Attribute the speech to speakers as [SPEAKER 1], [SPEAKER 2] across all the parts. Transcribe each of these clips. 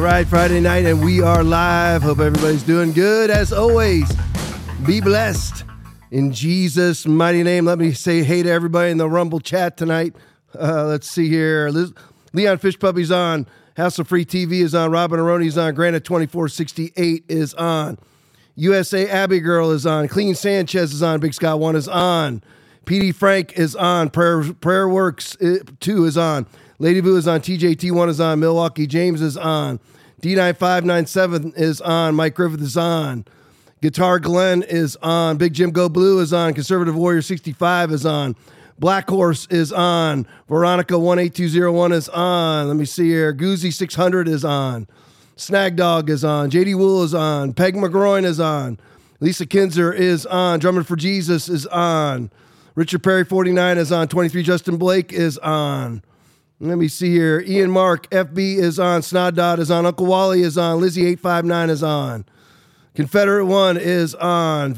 [SPEAKER 1] right, Friday night, and we are live. Hope everybody's doing good. As always, be blessed. In Jesus' mighty name, let me say hey to everybody in the Rumble chat tonight. Let's see here. Leon Fish Puppy's on. House of Free TV is on. Robin Aroni's on. Granite 2468 is on. USA Abbey Girl is on. Clean Sanchez is on. Big Scott 1 is on. PD Frank is on. Prayer Works 2 is on. Lady Boo is on. TJT1 is on. Milwaukee James is on. D9597 is on. Mike Griffith is on. Guitar Glenn is on. Big Jim Go Blue is on. Conservative Warrior 65 is on. Black Horse is on. Veronica 18201 is on. Let me see here. Goozy 600 is on. Snag Dog is on. JD Wool is on. Peg McGroin is on. Lisa Kinzer is on. Drumming for Jesus is on. Richard Perry 49 is on. 23 Justin Blake is on. Let me see here. Ian Mark, FB is on. Snod Dot is on. Uncle Wally is on. Lizzie 859 is on. Confederate 1 is on.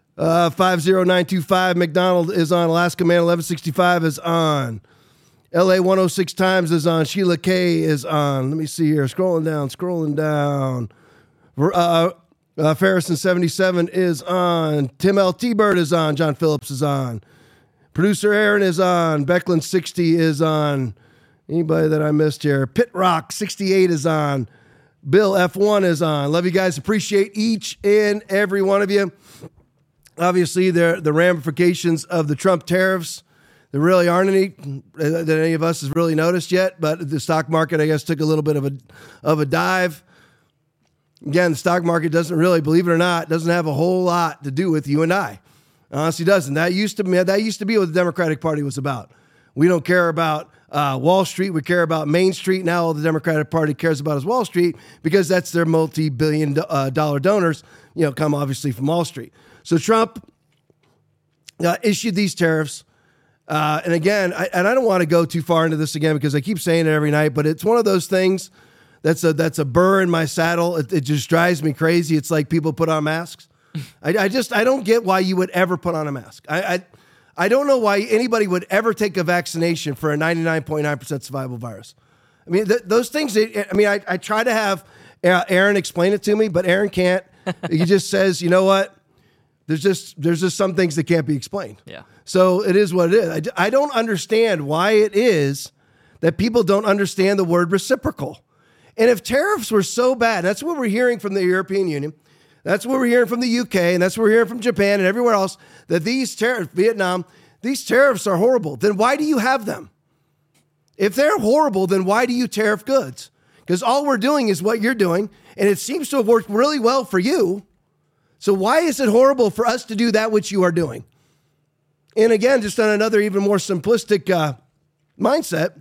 [SPEAKER 1] 50925 McDonald is on. Alaska Man 1165 is on. LA 106 Times is on. Sheila K is on. Let me see here. Scrolling down. Ferrison 77 is on. Tim L. T-Bird is on. John Phillips is on. Producer Aaron is on. Becklin 60 is on. Anybody that I missed here? Pit Rock 68 is on. Bill F1 is on. Love you guys. Appreciate each and every one of you. Obviously, the ramifications of the Trump tariffs, there really aren't any that any of us has really noticed yet, but the stock market, I guess, took a little bit of a dive. Again, the stock market doesn't really, believe it or not, doesn't have a whole lot to do with you and I. Honestly doesn't. That used to be what the Democratic Party was about. We don't care about Wall Street. We care about Main Street. Now all the Democratic Party cares about is Wall Street because that's their multi-billion dollar donors, come obviously from Wall Street. So Trump issued these tariffs. And again, I don't want to go too far into this again because I keep saying it every night, but it's one of those things that's a burr in my saddle. It just drives me crazy. It's like people put on masks. I don't get why you would ever put on a mask. I don't know why anybody would ever take a vaccination for a 99.9% survival virus. I mean, those things, I try to have Aaron explain it to me, but Aaron can't. He just says, you know what? There's just some things that can't be explained.
[SPEAKER 2] Yeah.
[SPEAKER 1] So it is what it is. I don't understand why it is that people don't understand the word reciprocal. And if tariffs were so bad, that's what we're hearing from the European Union. That's what we're hearing from the UK, and that's what we're hearing from Japan and everywhere else, that these tariffs, Vietnam, these tariffs are horrible. Then why do you have them? If they're horrible, then why do you tariff goods? Because all we're doing is what you're doing, and it seems to have worked really well for you. So why is it horrible for us to do that which you are doing? And again, just on another even more simplistic mindset,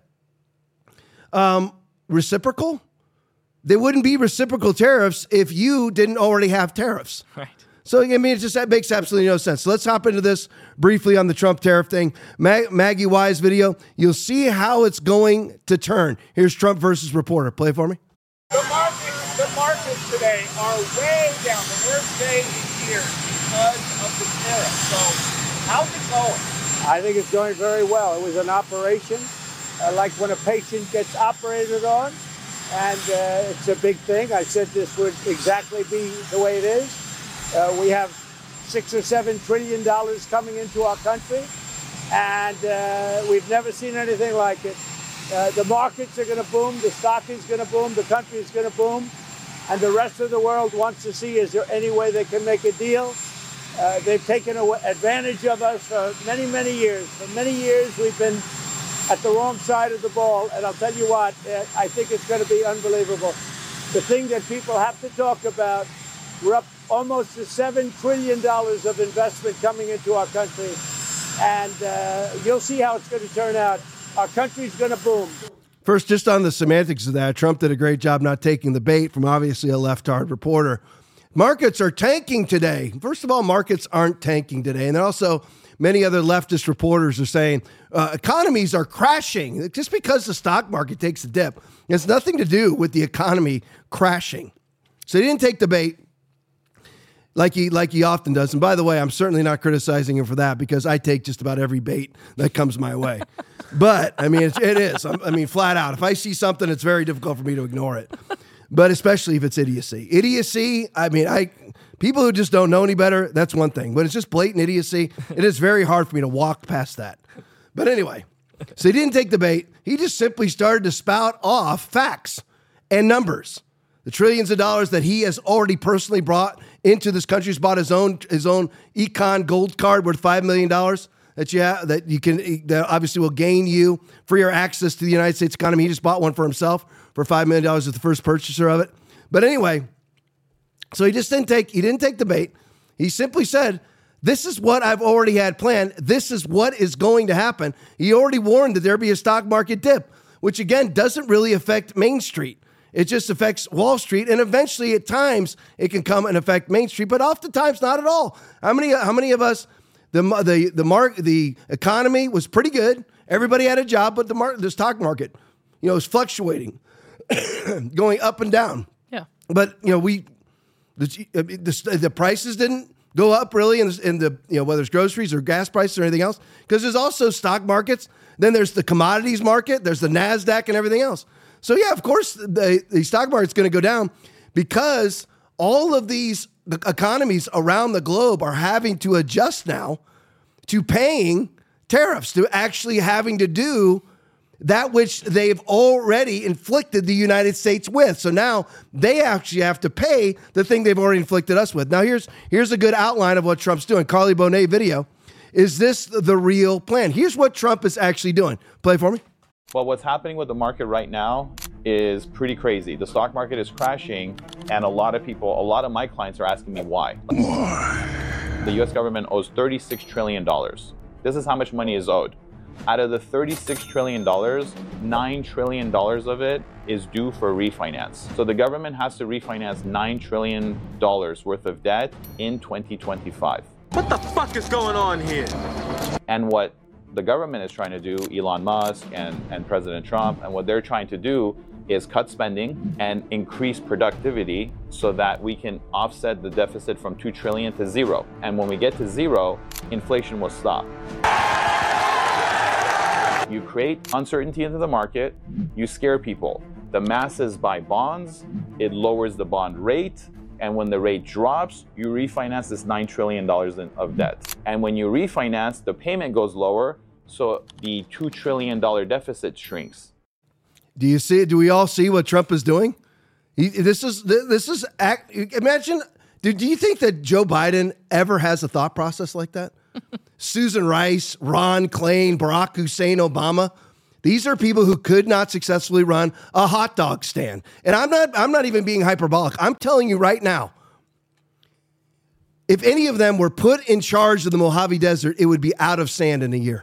[SPEAKER 1] reciprocal? They wouldn't be reciprocal tariffs if you didn't already have tariffs.
[SPEAKER 2] Right.
[SPEAKER 1] So, that makes absolutely no sense. So let's hop into this briefly on the Trump tariff thing. Maggie Wise video, you'll see how it's going to turn. Here's Trump versus Reporter. Play it for me.
[SPEAKER 3] The markets today are way down, the worst day in years because of the tariff. So how's it going?
[SPEAKER 4] I think it's going very well. It was an operation, like when a patient gets operated on, and it's a big thing. I said this would exactly be the way it is. We have $6 or $7 trillion coming into our country, and we've never seen anything like it. The markets are going to boom, the stock is going to boom, the country is going to boom, and the rest of the world wants to see, is there any way they can make a deal? They've taken advantage of us for many, many years. For many years, we've been at the wrong side of the ball, and I'll tell you what, I think it's going to be unbelievable. The thing that people have to talk about, we're up almost to $7 trillion of investment coming into our country, and you'll see how it's going to turn out. Our country's going to boom.
[SPEAKER 1] First, just on the semantics of that, Trump did a great job not taking the bait from obviously a left-hard reporter. Markets are tanking today. First of all, markets aren't tanking today. And then also, many other leftist reporters are saying economies are crashing. Just because the stock market takes a dip, it has nothing to do with the economy crashing. So he didn't take the bait like he often does. And by the way, I'm certainly not criticizing him for that because I take just about every bait that comes my way. But, I mean, it is. I mean, flat out. If I see something, it's very difficult for me to ignore it. but especially if it's idiocy. Idiocy, I mean, people who just don't know any better, that's one thing. But it's just blatant idiocy. It is very hard for me to walk past that. But anyway, so he didn't take the bait. He just simply started to spout off facts and numbers. The trillions of dollars that he has already personally brought into this country. He's bought his own Econ Gold Card worth $5 million that obviously will gain you freer access to the United States economy. He just bought one for himself for $5 million as the first purchaser of it. But anyway, so he didn't take the bait. He simply said, this is what I've already had planned. This is what is going to happen. He already warned that there'd be a stock market dip, which again doesn't really affect Main Street. It just affects Wall Street, and eventually, at times, it can come and affect Main Street, but oftentimes not at all. How many of us? The economy was pretty good. Everybody had a job, but the stock market, was fluctuating, going up and down.
[SPEAKER 2] Yeah.
[SPEAKER 1] But the prices didn't go up really in the whether it's groceries or gas prices or anything else, because there's also stock markets. Then there's the commodities market. There's the NASDAQ and everything else. So, yeah, of course, the stock market's going to go down because all of these economies around the globe are having to adjust now to paying tariffs, to actually having to do that which they've already inflicted the United States with. So now they actually have to pay the thing they've already inflicted us with. Now, here's a good outline of what Trump's doing. Carly Bonet video. Is this the real plan? Here's what Trump is actually doing. Play for me.
[SPEAKER 5] Well, what's happening with the market right now is pretty crazy. The stock market is crashing, and a lot of my clients are asking me why. The U.S. government owes $36 trillion. This is how much money is owed. Out of the $36 trillion, $9 trillion of it is due for refinance. So the government has to refinance $9 trillion worth of debt in 2025.
[SPEAKER 6] What the fuck is going on here?
[SPEAKER 5] And what the government is trying to do, Elon Musk and President Trump, and what they're trying to do is cut spending and increase productivity so that we can offset the deficit from 2 trillion to zero. And when we get to zero, inflation will stop. You create uncertainty into the market, you scare people. The masses buy bonds, it lowers the bond rate, and when the rate drops, you refinance this $9 trillion of debt. And when you refinance, the payment goes lower, so the $2 trillion deficit shrinks.
[SPEAKER 1] Do you see it? Do we all see what Trump is doing? Imagine, do you think that Joe Biden ever has a thought process like that? Susan Rice, Ron Klain, Barack Hussein Obama. These are people who could not successfully run a hot dog stand. And I'm not even being hyperbolic. I'm telling you right now, if any of them were put in charge of the Mojave Desert, it would be out of sand in a year.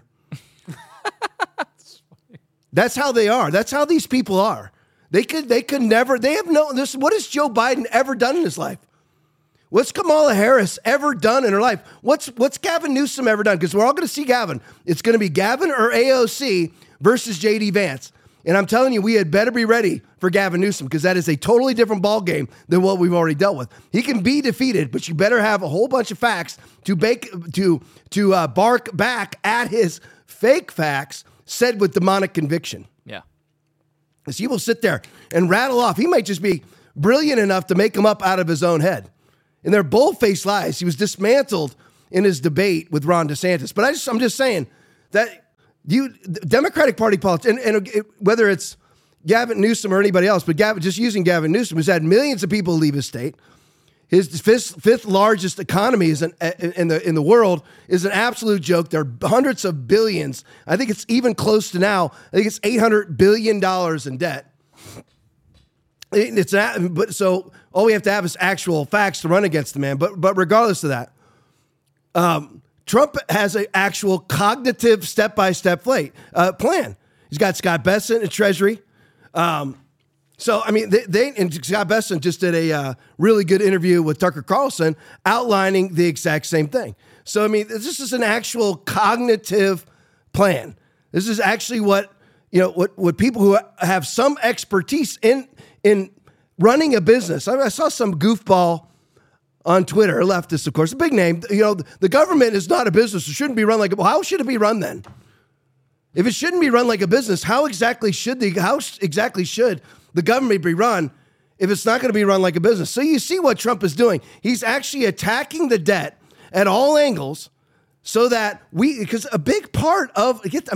[SPEAKER 1] That's how they are. That's how these people are. They have what has Joe Biden ever done in his life? What's Kamala Harris ever done in her life? What's Gavin Newsom ever done? Because we're all going to see Gavin. It's going to be Gavin or AOC versus J.D. Vance. And I'm telling you, we had better be ready for Gavin Newsom because that is a totally different ball game than what we've already dealt with. He can be defeated, but you better have a whole bunch of facts to bark back at his fake facts said with demonic conviction.
[SPEAKER 2] Yeah.
[SPEAKER 1] Because he will sit there and rattle off. He might just be brilliant enough to make them up out of his own head. And they're bold-faced lies. He was dismantled in his debate with Ron DeSantis. But I'm just saying that Democratic Party politics, and whether it's Gavin Newsom or anybody else, but just using Gavin Newsom, who's had millions of people leave his state. His fifth largest economy in the world is an absolute joke. There are hundreds of billions. I think it's even close to now. I think it's $800 billion in debt. So all we have to have is actual facts to run against the man. But regardless of that, Trump has an actual cognitive step-by-step plan. He's got Scott Bessent at Treasury. So, I mean, and Scott Bessent just did a really good interview with Tucker Carlson outlining the exact same thing. So, I mean, this is an actual cognitive plan. This is actually what people who have some expertise in running a business. I saw some goofball on Twitter, a leftist, of course, a big name. The government is not a business. It shouldn't be run like how should it be run then? If it shouldn't be run like a business, how exactly should the government be run? if it's not going to be run like a business. So you see what Trump is doing. He's actually attacking the debt at all angles so that because a big part of, you talk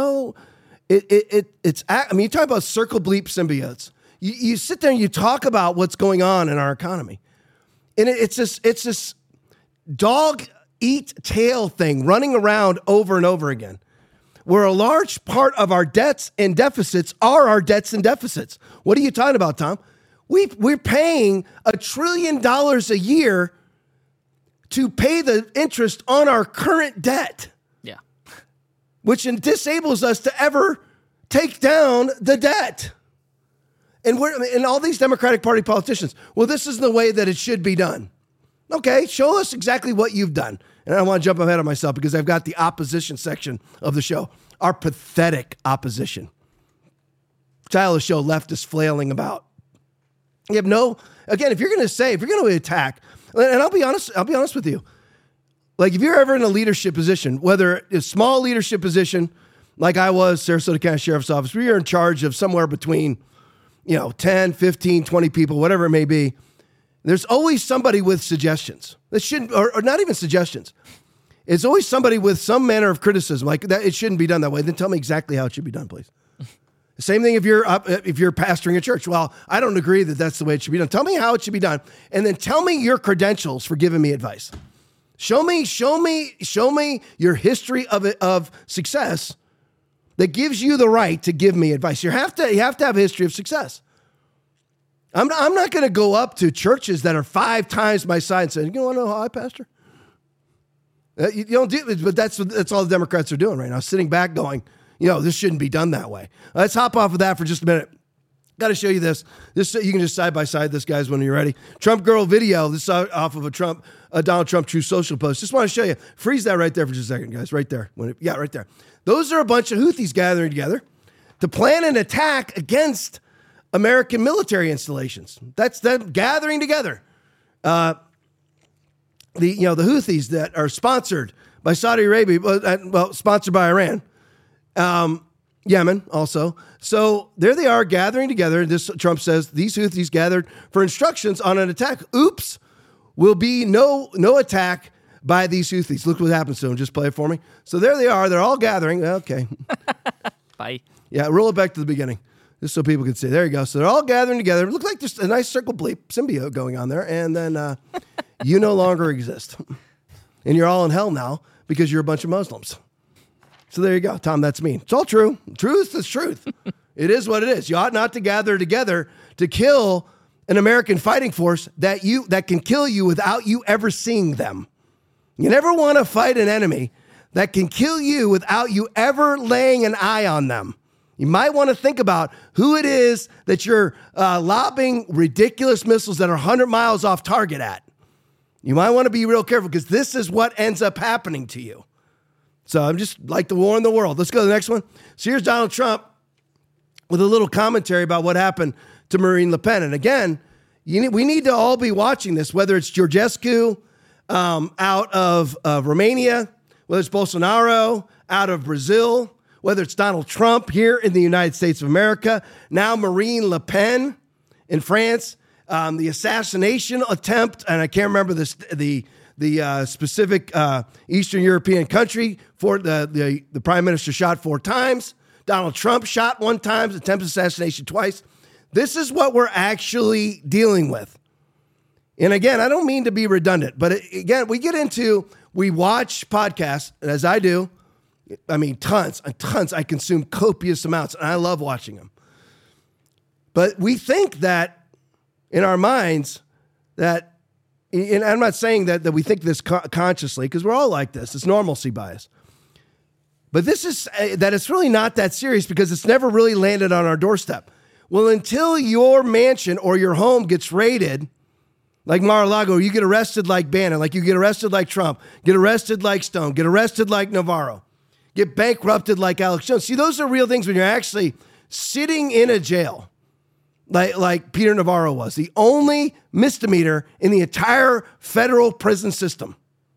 [SPEAKER 1] about circle bleep symbiotes. You sit there and you talk about what's going on in our economy. And it's this dog eat tail thing running around over and over again, where a large part of our debts and deficits are our debts and deficits. What are you talking about, Tom? We're paying $1 trillion a year to pay the interest on our current debt.
[SPEAKER 2] Yeah.
[SPEAKER 1] Which disables us to ever take down the debt. And all these Democratic Party politicians, well, this is the way that it should be done. Okay, show us exactly what you've done. And I don't want to jump ahead of myself because I've got the opposition section of the show. Our pathetic opposition. Title of the show, Leftists Flailing About. You have if you're going to attack, and I'll be honest with you. Like if you're ever in a leadership position, whether it's a small leadership position, like I was, Sarasota County Sheriff's Office, where you're in charge of somewhere between 10, 15, 20 people, whatever it may be, there's always somebody with suggestions. That shouldn't, or not even suggestions. It's always somebody with some manner of criticism, like that it shouldn't be done that way. Then tell me exactly how it should be done, please. Same thing if you're pastoring a church. Well, I don't agree that that's the way it should be done. Tell me how it should be done, and then tell me your credentials for giving me advice. Show me your history of success that gives you the right to give me advice. You have to have a history of success. I'm not going to go up to churches that are 5 times my size and say, you want to know how I pastor? You don't do it, but that's all the Democrats are doing right now, sitting back going, this shouldn't be done that way. Let's hop off of that for just a minute. Got to show you this. You can just side by side this, guys, when you're ready. Trump girl video. This is off of a Donald Trump True Social post. Just want to show you. Freeze that right there for just a second, guys. Right there. Right there. Those are a bunch of Houthis gathering together to plan an attack against American military installations. That's them gathering together. The Houthis that are sponsored by Saudi Arabia, sponsored by Iran, Yemen also. So there they are gathering together. Trump says these Houthis gathered for instructions on an attack. Oops, will be no attack by these Houthis. Look what happens to them. Just play it for me. So there they are. They're all gathering. Okay.
[SPEAKER 2] Bye.
[SPEAKER 1] Yeah, roll it back to the beginning. Just so people can see. There you go. So they're all gathering together. It looks like there's a nice circle bleep symbiote going on there. And then you no longer exist. And you're all in hell now because you're a bunch of Muslims. So there you go, Tom. That's me. It's all true. Truth is truth. It is what it is. You ought not to gather together to kill an American fighting force that can kill you without you ever seeing them. You never want to fight an enemy that can kill you without you ever laying an eye on them. You might want to think about who it is that you're lobbing ridiculous missiles that are 100 miles off target at. You might want to be real careful because this is what ends up happening to you. So I'm just like the war in the world. Let's go to the next one. So here's Donald Trump with a little commentary about what happened to Marine Le Pen. And again, we need to all be watching this, whether it's Georgescu out of Romania, whether it's Bolsonaro out of Brazil, whether it's Donald Trump here in the United States of America, now Marine Le Pen in France, the assassination attempt, and I can't remember the specific Eastern European country for the prime minister shot 4 times. Donald Trump shot 1 time, attempted assassination twice. This is what we're actually dealing with. And again, I don't mean to be redundant, but again, we watch podcasts, as I do. I mean, tons. I consume copious amounts, and I love watching them. But we think that in our minds that, and I'm not saying that we think this consciously, because we're all like this. It's normalcy bias. But this is that it's really not that serious because it's never really landed on our doorstep. Well, until your mansion or your home gets raided, like Mar-a-Lago, you get arrested like Bannon, like you get arrested like Trump, get arrested like Stone, get arrested like Navarro, get bankrupted like Alex Jones. See, those are real things when you're actually sitting in a jail, like Peter Navarro was, the only misdemeanor in the entire federal prison system.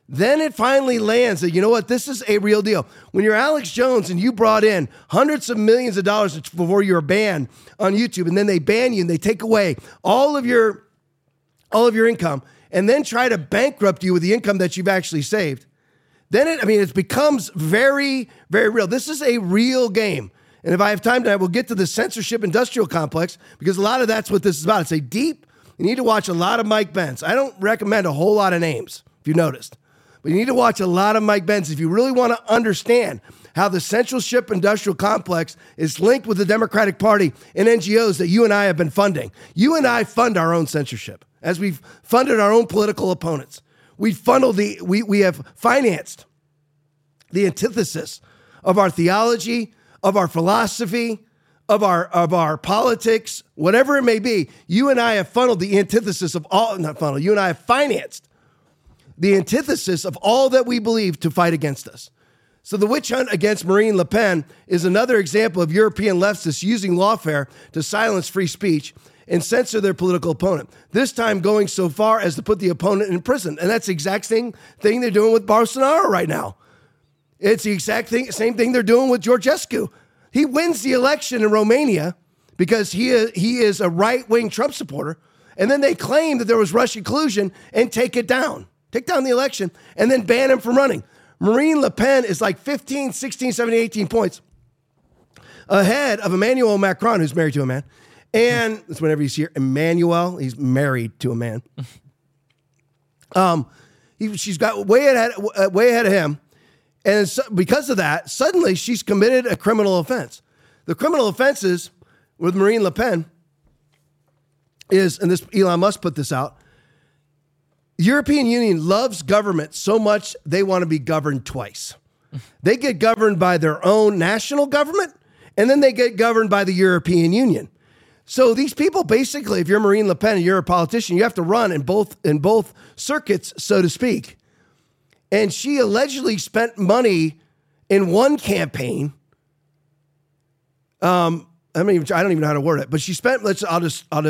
[SPEAKER 1] Then it finally lands that, you know what, this is a real deal. When you're Alex Jones and you brought in hundreds of millions of dollars before you were banned on YouTube, and then they ban you and they take away all of your income and then try to bankrupt you with the income that you've actually saved, then it becomes very, very real. This is a real game. And if I have time tonight, we'll get to the censorship industrial complex, because a lot of that's what this is about. You need to watch a lot of Mike Benz. I don't recommend a whole lot of names, if you noticed. But you need to watch a lot of Mike Benz if you really want to understand how the censorship industrial complex is linked with the Democratic Party and NGOs that you and I have been funding. You and I fund our own censorship, as we've funded our own political opponents. We have financed the antithesis of our theology, of our philosophy, of our politics, whatever it may be. You and I have funneled the antithesis of all, not funneled, you and I have financed the antithesis of all that we believe to fight against us. So the witch hunt against Marine Le Pen is another example of European leftists using lawfare to silence free speech and censor their political opponent, this time going so far as to put the opponent in prison. And that's the exact same thing they're doing with Bolsonaro right now. It's the exact same thing they're doing with Georgescu. He wins the election in Romania because he is a right-wing Trump supporter, and then they claim that there was Russian collusion and take down the election, and then ban him from running. Marine Le Pen is like 15, 16, 17, 18 points ahead of Emmanuel Macron, who's married to a man. And that's whenever you see Emmanuel, he's married to a man. She's got way ahead of him. And so, because of that, suddenly she's committed a criminal offense. The criminal offenses with Marine Le Pen is, and this Elon Musk put this out, the European Union loves government so much they want to be governed twice. They get governed by their own national government, and then they get governed by the European Union. So these people, basically, if you're Marine Le Pen and you're a politician, you have to run in both circuits, so to speak. And she allegedly spent money in one campaign. I don't even know how to word it, but she spent, I'm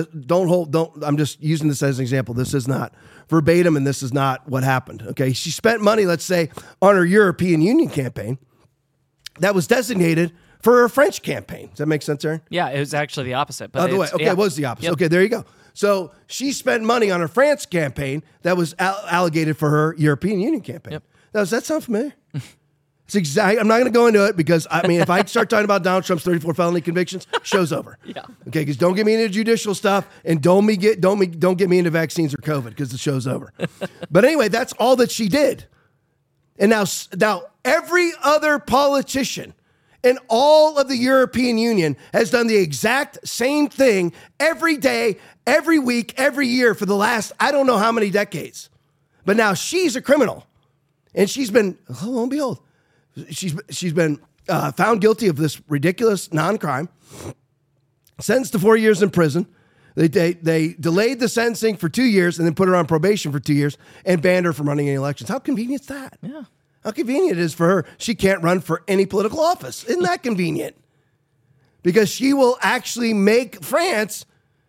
[SPEAKER 1] just using this as an example. This is not verbatim, and this is not what happened. Okay. She spent money, let's say, on her European Union campaign that was designated for her French campaign. Does that make sense, Aaron?
[SPEAKER 2] Yeah, it was actually the opposite. But
[SPEAKER 1] the way, okay, yeah. It was the opposite. Yep. Okay, there you go. So she spent money on her France campaign that was allocated for her European Union campaign. Yep. Now, does that sound familiar? It's exactly. I'm not going to go into it because if I start talking about Donald Trump's 34 felony convictions, show's over. Yeah. Okay, because don't get me into judicial stuff and don't get me into vaccines or COVID because the show's over. But anyway, that's all that she did. And now every other politician in all of the European Union has done the exact same thing every day, every week, every year for the last I don't know how many decades. But now she's a criminal, and she's been lo and behold. She's been found guilty of this ridiculous non-crime, sentenced to 4 years in prison. They delayed the sentencing for 2 years and then put her on probation for 2 years and banned her from running any elections. How convenient is that?
[SPEAKER 2] Yeah.
[SPEAKER 1] How convenient it is for her. She can't run for any political office. Isn't that convenient? Because she will actually make France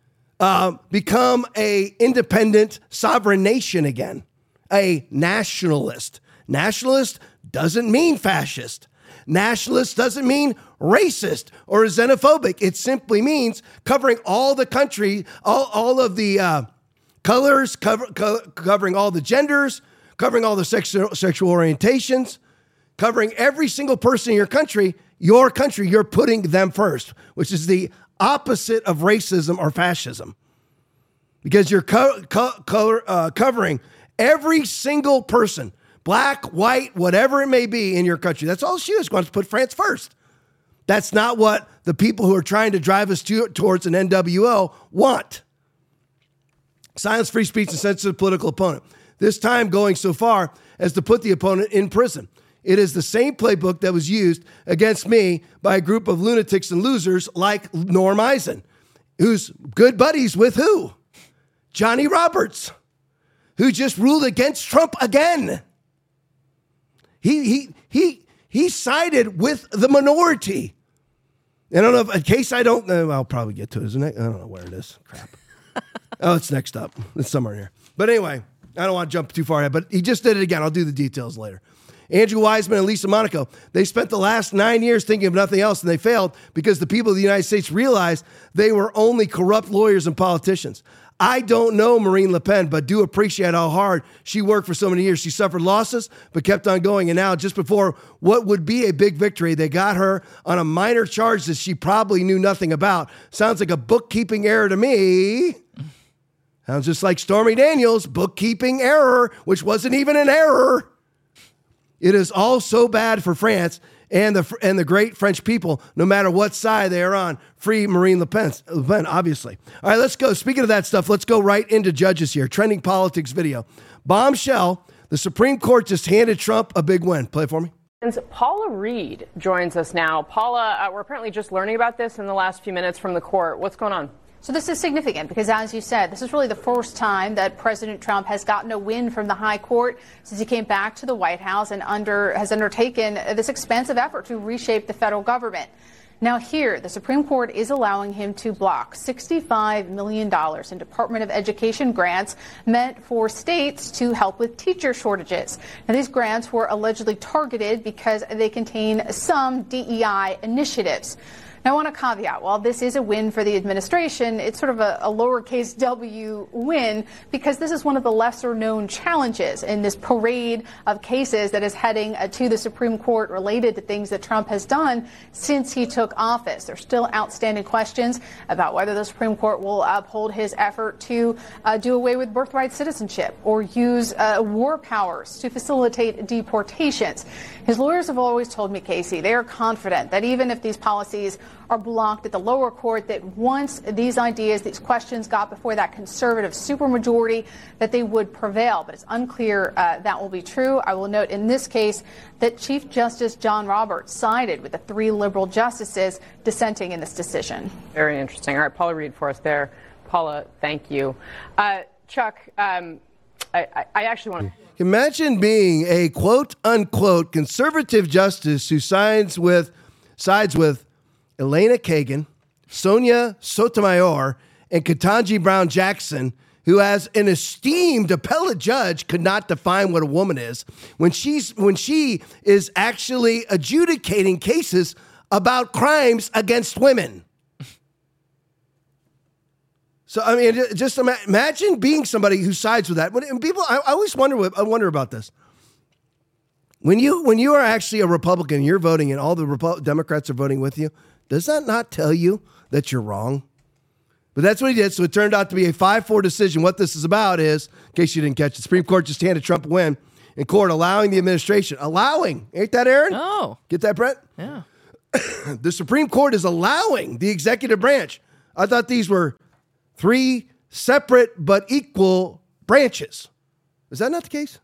[SPEAKER 1] become a independent sovereign nation again, a nationalist. Nationalist doesn't mean fascist. Nationalist doesn't mean racist or xenophobic. It simply means covering all the country, all of the colors, covering all the genders, covering all the sexual orientations, covering every single person in your country, you're putting them first, which is the opposite of racism or fascism. Because you're covering every single person, black, white, whatever it may be in your country. That's all she wants to put France first. That's not what the people who are trying to drive us towards an NWO want. Silence free speech and censor the political opponent. This time going so far as to put the opponent in prison. It is the same playbook that was used against me by a group of lunatics and losers like Norm Eisen, who's good buddies with who? Johnny Roberts, who just ruled against Trump again. He sided with the minority. I don't know if, in case I don't, I'll probably get to it, isn't it? I don't know where it is. Crap. Oh, it's next up. It's somewhere here. But anyway, I don't want to jump too far ahead, but he just did it again. I'll do the details later. Andrew Weissman and Lisa Monaco, they spent the last 9 years thinking of nothing else, and they failed because the people of the United States realized they were only corrupt lawyers and politicians. I don't know Marine Le Pen, but do appreciate how hard she worked for so many years. She suffered losses, but kept on going. And now, just before what would be a big victory, they got her on a minor charge that she probably knew nothing about. Sounds like a bookkeeping error to me. Sounds just like Stormy Daniels' bookkeeping error, which wasn't even an error. It is all so bad for France and the great French people, no matter what side they are on. Free Marine Le Pen, obviously. All right, let's go. Speaking of that stuff, let's go right into judges here. Trending politics video. Bombshell, the Supreme Court just handed Trump a big win. Play it for me.
[SPEAKER 2] Paula Reed joins us now. Paula, we're apparently just learning about this in the last few minutes from the court. What's going on?
[SPEAKER 7] So this is significant because, as you said, this is really the first time that President Trump has gotten a win from the high court since he came back to the White House and has undertaken this expansive effort to reshape the federal government. Now here, the Supreme Court is allowing him to block $65 million in Department of Education grants meant for states to help with teacher shortages. Now, these grants were allegedly targeted because they contain some DEI initiatives. Now, I want to caveat, while this is a win for the administration, it's sort of a lowercase w win because this is one of the lesser known challenges in this parade of cases that is heading to the Supreme Court related to things that Trump has done since he took office. There's still outstanding questions about whether the Supreme Court will uphold his effort to do away with birthright citizenship or use war powers to facilitate deportations. His lawyers have always told me, Casey, they are confident that even if these policies are blocked at the lower court, that once these ideas, these questions got before that conservative supermajority, that they would prevail. But it's unclear that will be true. I will note in this case that Chief Justice John Roberts sided with the 3 liberal justices dissenting in this decision.
[SPEAKER 2] Very interesting. All right, Paula Reed for us there. Paula, thank you. Chuck, I actually want to...
[SPEAKER 1] Imagine being a quote-unquote conservative justice who sides with Elena Kagan, Sonia Sotomayor, and Ketanji Brown Jackson, who, as an esteemed appellate judge, could not define what a woman is when she is actually adjudicating cases about crimes against women. So, I mean, just imagine being somebody who sides with that. And people, I always wonder about this. When you are actually a Republican, you're voting, and all the Democrats are voting with you, does that not tell you that you're wrong? But that's what he did. So it turned out to be a 5-4 decision. What this is about is, in case you didn't catch it, the Supreme Court just handed Trump a win in court, allowing the administration, ain't that Aaron?
[SPEAKER 8] Oh.
[SPEAKER 1] Get that, Brett?
[SPEAKER 8] Yeah.
[SPEAKER 1] The Supreme Court is allowing the executive branch. I thought these were 3 separate but equal branches. Is that not the case?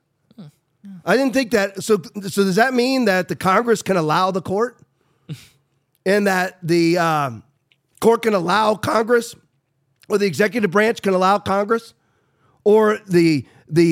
[SPEAKER 1] I didn't think that. So does that mean that the Congress can allow the court? And that the court can allow Congress, or the executive branch can allow Congress, or the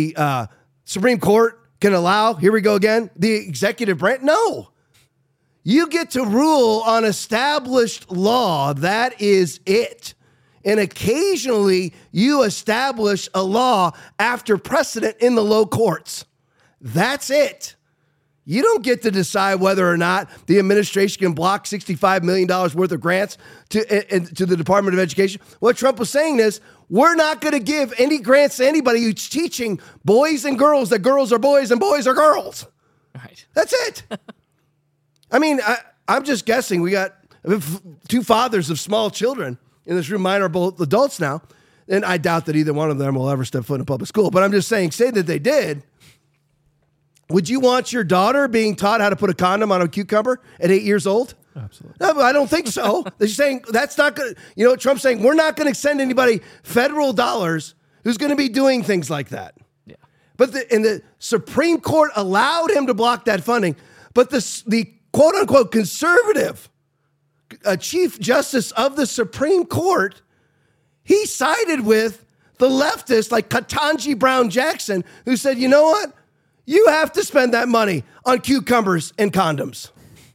[SPEAKER 1] Supreme Court can allow, here we go again, the executive branch? No. You get to rule on established law. That is it. And occasionally you establish a law after precedent in the low courts. That's it. You don't get to decide whether or not the administration can block $65 million worth of grants to the Department of Education. What Trump was saying is, we're not going to give any grants to anybody who's teaching boys and girls that girls are boys and boys are girls.
[SPEAKER 8] Right.
[SPEAKER 1] That's it. I mean, I'm just guessing. We got 2 fathers of small children in this room. Mine are both adults now. And I doubt that either one of them will ever step foot in a public school. But I'm just saying, say that they did. Would you want your daughter being taught how to put a condom on a cucumber at 8 years old?
[SPEAKER 8] Absolutely.
[SPEAKER 1] No, I don't think so. They're saying that's not good. You know, Trump's saying we're not going to send anybody federal dollars who's going to be doing things like that.
[SPEAKER 8] Yeah.
[SPEAKER 1] But the Supreme Court allowed him to block that funding. But the quote unquote conservative Chief Justice of the Supreme Court, he sided with the leftists like Ketanji Brown Jackson, who said, you know what? You have to spend that money on cucumbers and condoms.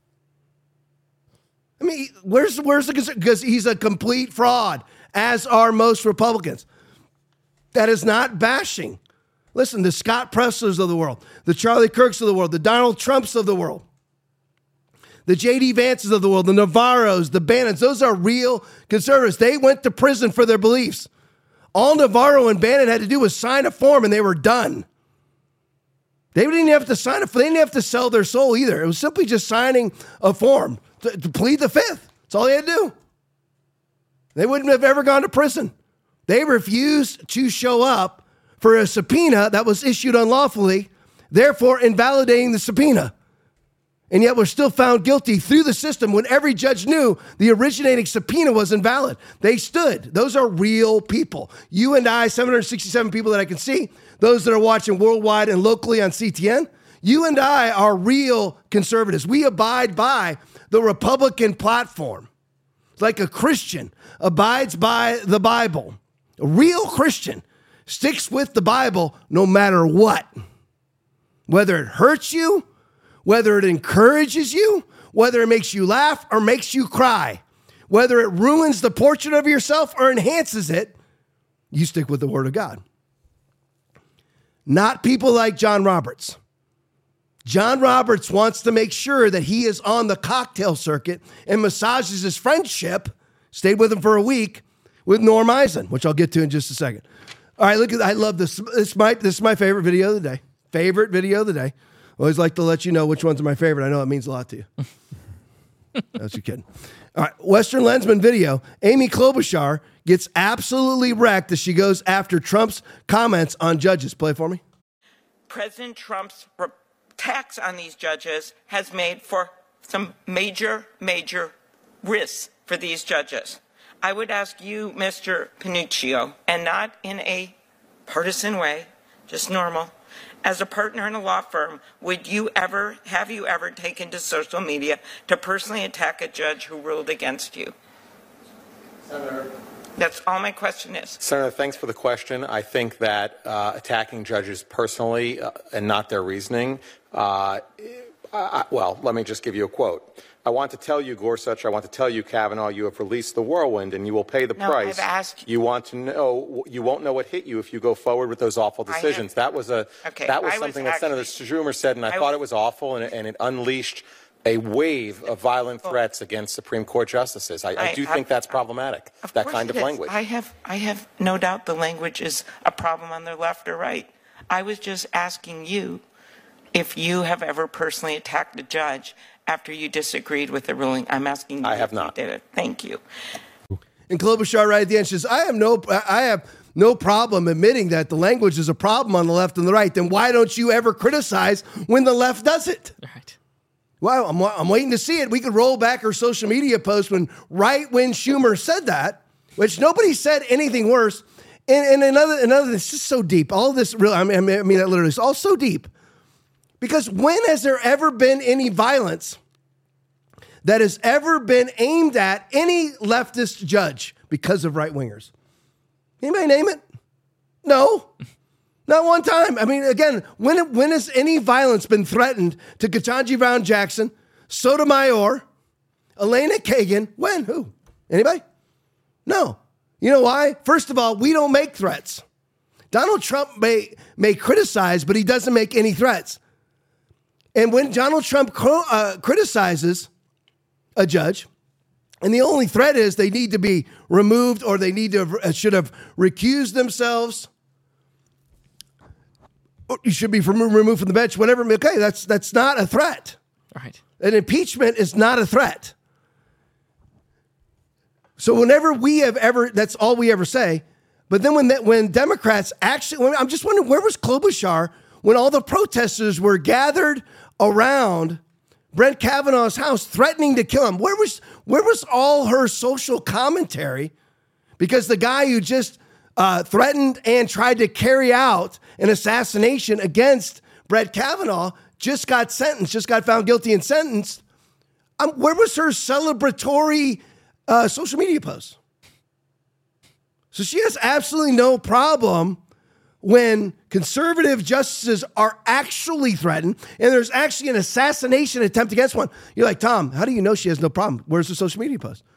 [SPEAKER 1] I mean, where's the concern? Because he's a complete fraud, as are most Republicans. That is not bashing. Listen, the Scott Presslers of the world, the Charlie Kirks of the world, the Donald Trumps of the world, the J.D. Vances of the world, the Navarros, the Bannons, those are real conservatives. They went to prison for their beliefs. All Navarro and Bannon had to do was sign a form and they were done. They didn't have to sign it. They didn't have to sell their soul either. It was simply just signing a form to plead the fifth. That's all they had to do. They wouldn't have ever gone to prison. They refused to show up for a subpoena that was issued unlawfully, therefore invalidating the subpoena. And yet we're still found guilty through the system when every judge knew the originating subpoena was invalid. They stood. Those are real people. You and I, 767 people that I can see, those that are watching worldwide and locally on CTN, you and I are real conservatives. We abide by the Republican platform. It's like a Christian abides by the Bible. A real Christian sticks with the Bible no matter what. Whether it hurts you, whether it encourages you, whether it makes you laugh or makes you cry, whether it ruins the portrait of yourself or enhances it, you stick with the Word of God. Not people like John Roberts. John Roberts wants to make sure that he is on the cocktail circuit and massages his friendship, stayed with him for a week, with Norm Eisen, which I'll get to in just a second. All right, look, I love this. This is my favorite video of the day. Favorite video of the day. Always like to let you know which ones are my favorite. I know it means a lot to you. That's you kidding. All right, Western Lensman video. Amy Klobuchar gets absolutely wrecked as she goes after Trump's comments on judges. Play for me.
[SPEAKER 8] President Trump's attacks on these judges has made for some major risks for these judges. I would ask you, Mr. Panuccio, and not in a partisan way, just normal, as a partner in a law firm, have you ever taken to social media to personally attack a judge who ruled against you?
[SPEAKER 9] Senator.
[SPEAKER 8] That's all my question is.
[SPEAKER 9] Senator, thanks for the question. I think that attacking judges personally and not their reasoning, well, let me just give you a quote. I want to tell you, Gorsuch, I want to tell you, Kavanaugh, you have released the whirlwind and you will pay the price.
[SPEAKER 8] I've asked
[SPEAKER 9] you. Want to know, you won't know what hit you if you go forward with those awful decisions. That was something that Senator Schumer said, and I thought it was awful, and it unleashed a wave of violent threats against Supreme Court justices. I do think that's problematic, that kind of language.
[SPEAKER 8] I have no doubt the language is a problem on the left or right. I was just asking you if you have ever personally attacked a judge after you disagreed with the ruling. I'm asking you.
[SPEAKER 9] I have not.
[SPEAKER 8] You did it. Thank you.
[SPEAKER 1] And Klobuchar right at the end says, I have no problem admitting that the language is a problem on the left and the right. Then why don't you ever criticize when the left does it?
[SPEAKER 10] Right.
[SPEAKER 1] Well, I'm waiting to see it. We could roll back her social media post when Schumer said that, which nobody said anything worse. And another, it's just so deep. All this really, I mean that literally, it's all so deep. Because when has there ever been any violence that has ever been aimed at any leftist judge because of right-wingers? Anybody name it? No. Not one time. I mean, again, when has any violence been threatened to Ketanji Brown Jackson, Sotomayor, Elena Kagan? When? Who? Anybody? No. You know why? First of all, we don't make threats. Donald Trump may criticize, but he doesn't make any threats. And when Donald Trump criticizes a judge, and the only threat is they need to be removed or they should have recused themselves, or you should be removed from the bench, whatever. Okay, that's not a threat.
[SPEAKER 10] All right.
[SPEAKER 1] An impeachment is not a threat. So whenever we have ever, that's all we ever say. But then when Democrats actually, I'm just wondering, where was Klobuchar when all the protesters were gathered around Brett Kavanaugh's house threatening to kill him? Where was all her social commentary? Because the guy who just threatened and tried to carry out an assassination against Brett Kavanaugh just got found guilty and sentenced. Where was her celebratory social media posts? So she has absolutely no problem when conservative justices are actually threatened and there's actually an assassination attempt against one. You're like, Tom, how do you know she has no problem? Where's the social media post?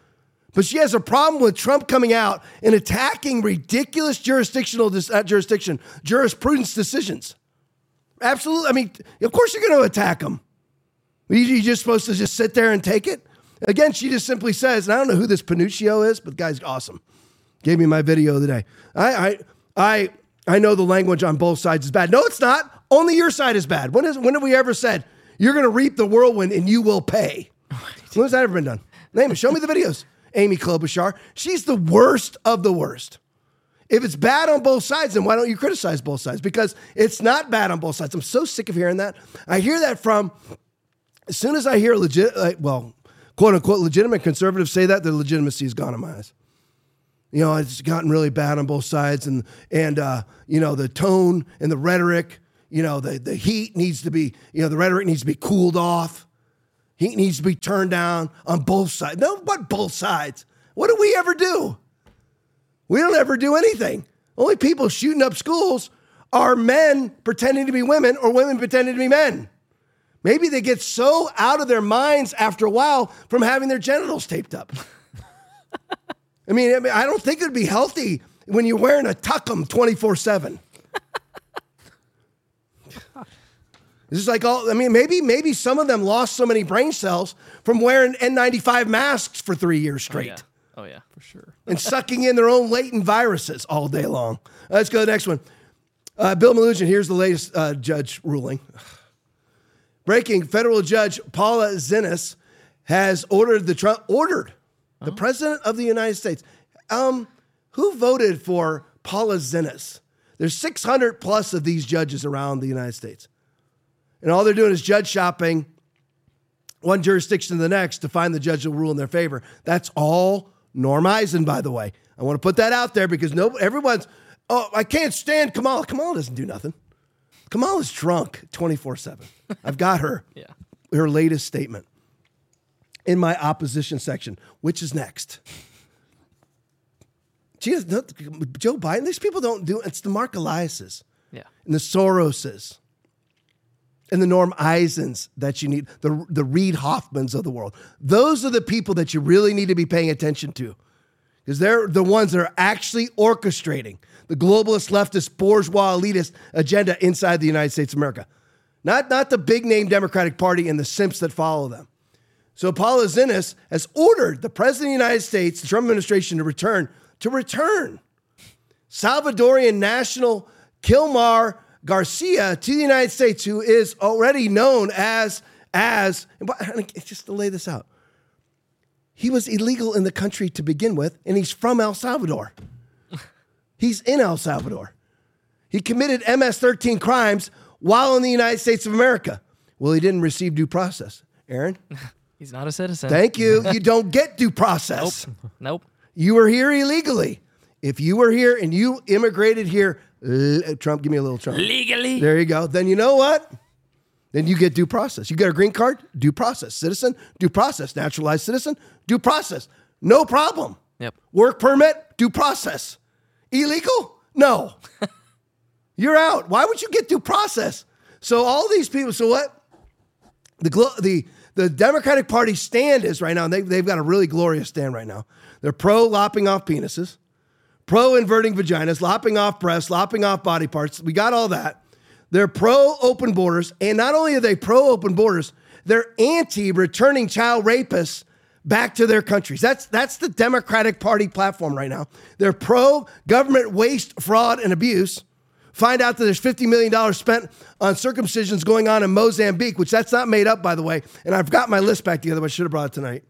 [SPEAKER 1] But she has a problem with Trump coming out and attacking ridiculous jurisprudence decisions. Absolutely. I mean, of course you're going to attack them. You're just supposed to just sit there and take it? Again, she just simply says, and I don't know who this Panuccio is, but the guy's awesome. Gave me my video of the day. I know the language on both sides is bad. No, it's not. Only your side is bad. When have we ever said, you're going to reap the whirlwind and you will pay? When has that ever been done? Name it. Show me the videos. Amy Klobuchar. She's the worst of the worst. If it's bad on both sides, then why don't you criticize both sides? Because it's not bad on both sides. I'm so sick of hearing that. I hear that from, as soon as I hear quote unquote legitimate conservatives say that, their legitimacy is gone in my eyes. You know, it's gotten really bad on both sides, and the tone and the rhetoric, the heat needs to be, the rhetoric needs to be cooled off. Heat needs to be turned down on both sides. No, but both sides. What do we ever do? We don't ever do anything. Only people shooting up schools are men pretending to be women or women pretending to be men. Maybe they get so out of their minds after a while from having their genitals taped up. I mean, I don't think it would be healthy when you're wearing a tuckum 24/7. This is like maybe some of them lost so many brain cells from wearing N95 masks for 3 years straight.
[SPEAKER 10] Oh yeah, for sure.
[SPEAKER 1] And sucking in their own latent viruses all day long. Let's go to the next one. Bill Melugin, here's the latest judge ruling. Breaking, federal judge Paula Zinnes has ordered the president of the United States. Who voted for Paula Zinnes? There's 600 plus of these judges around the United States. And all they're doing is judge shopping one jurisdiction to the next to find the judge will rule in their favor. That's all Norm Eisen, by the way. I want to put that out there because everyone's, I can't stand Kamala. Kamala doesn't do nothing. Kamala's drunk 24/7. I've got her.
[SPEAKER 10] Yeah.
[SPEAKER 1] Her latest statement in my opposition section, which is next. Joe Biden, these people don't do, it's the Mark Eliases.
[SPEAKER 10] Yeah.
[SPEAKER 1] And the Soroses. And the Norm Eisens that you need, the Reid Hoffmans of the world. Those are the people that you really need to be paying attention to because they're the ones that are actually orchestrating the globalist, leftist, bourgeois, elitist agenda inside the United States of America. Not the big name Democratic Party and the simps that follow them. So Paula Zinnes has ordered the President of the United States, the Trump administration, to return Salvadorian national Kilmar Garcia to the United States, who is already known as just to lay this out, he was illegal in the country to begin with, and he's from El Salvador. He's in El Salvador. He committed MS-13 crimes while in the United States of America. Well, he didn't receive due process. Aaron?
[SPEAKER 10] He's not a citizen.
[SPEAKER 1] Thank you. You don't get due process.
[SPEAKER 10] Nope.
[SPEAKER 1] You were here illegally. If you were here and you immigrated here, Trump, give me a little Trump.
[SPEAKER 10] Legally.
[SPEAKER 1] There you go. Then you know what? Then you get due process. You get a green card, due process. Citizen, due process. Naturalized citizen, due process. No problem.
[SPEAKER 10] Yep.
[SPEAKER 1] Work permit, due process. Illegal? No. You're out. Why would you get due process? So all these people, so what? The Democratic Party stand is right now, and they've got a really glorious stand right now. They're pro lopping off penises, pro inverting vaginas, lopping off breasts, lopping off body parts. We got all that. They're pro open borders. And not only are they pro open borders, they're anti returning child rapists back to their countries. That's the Democratic Party platform right now. They're pro government waste, fraud, and abuse. Find out that there's $50 million spent on circumcisions going on in Mozambique, which that's not made up, by the way. And I've got my list back together, but I should have brought it tonight,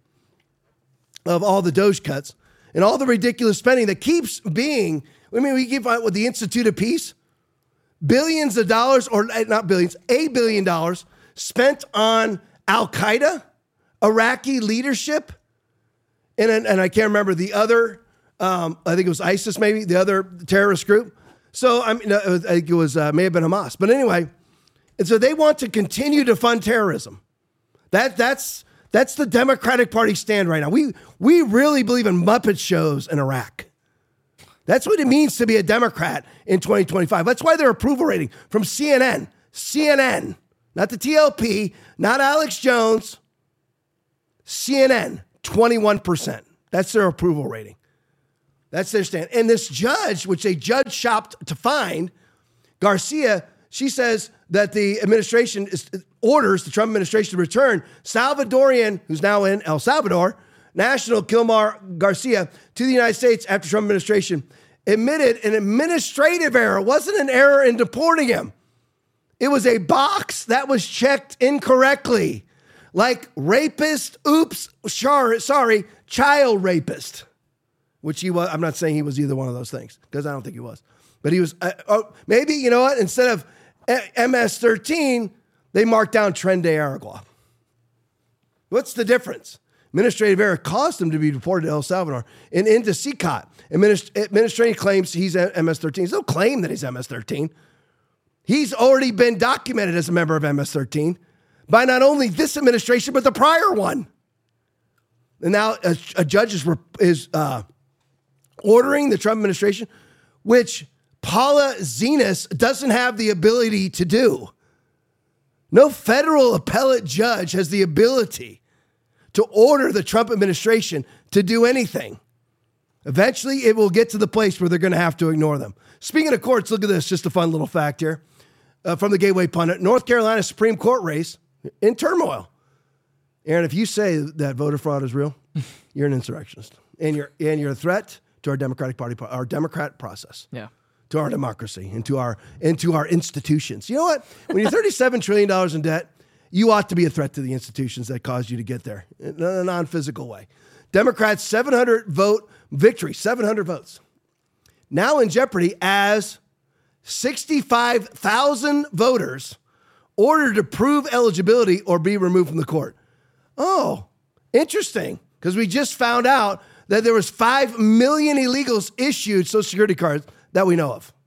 [SPEAKER 1] of all the Doge cuts and all the ridiculous spending that keeps being, we keep with the Institute of Peace, billions of dollars, or not billions, $1 billion spent on Al-Qaeda, Iraqi leadership, and I can't remember the other, I think it was ISIS maybe, the other terrorist group. So I think it was may have been Hamas, but anyway, and so they want to continue to fund terrorism. That's the Democratic Party stand right now. We really believe in Muppet shows in Iraq. That's what it means to be a Democrat in 2025. That's why their approval rating from CNN, not the TLP, not Alex Jones, CNN, 21%. That's their approval rating. That's their stand. And this judge, which a judge shopped to find, Garcia, she says that the administration orders the Trump administration to return Salvadorian, who's now in El Salvador, national Kilmar Garcia, to the United States after Trump administration admitted an administrative error. It wasn't an error in deporting him. It was a box that was checked incorrectly. Like rapist, oops, sorry, child rapist. Which he was. I'm not saying he was either one of those things, because I don't think he was. But he was, maybe, you know what? Instead of MS-13, they marked down Tren de Aragua. What's the difference? Administrative error caused him to be deported to El Salvador and into CCOT. Administrative claims he's MS-13. There's no claim that he's MS-13. He's already been documented as a member of MS-13 by not only this administration, but the prior one. And now a judge is ordering the Trump administration, which Paula Zenas doesn't have the ability to do. No federal appellate judge has the ability to order the Trump administration to do anything. Eventually, it will get to the place where they're going to have to ignore them. Speaking of courts, look at this, just a fun little fact here from the Gateway Pundit. North Carolina Supreme Court race in turmoil. Aaron, if you say that voter fraud is real, you're an insurrectionist. And you're a threat to our Democratic Party, our Democrat process.
[SPEAKER 10] Yeah.
[SPEAKER 1] To our democracy and to our institutions. You know what? When you're $37 trillion in debt, you ought to be a threat to the institutions that caused you to get there in a non-physical way. Democrats, 700 vote victory, 700 votes. Now in jeopardy as 65,000 voters ordered to prove eligibility or be removed from the court. Oh, interesting. Because we just found out that there was 5 million illegals issued Social Security cards that we know of.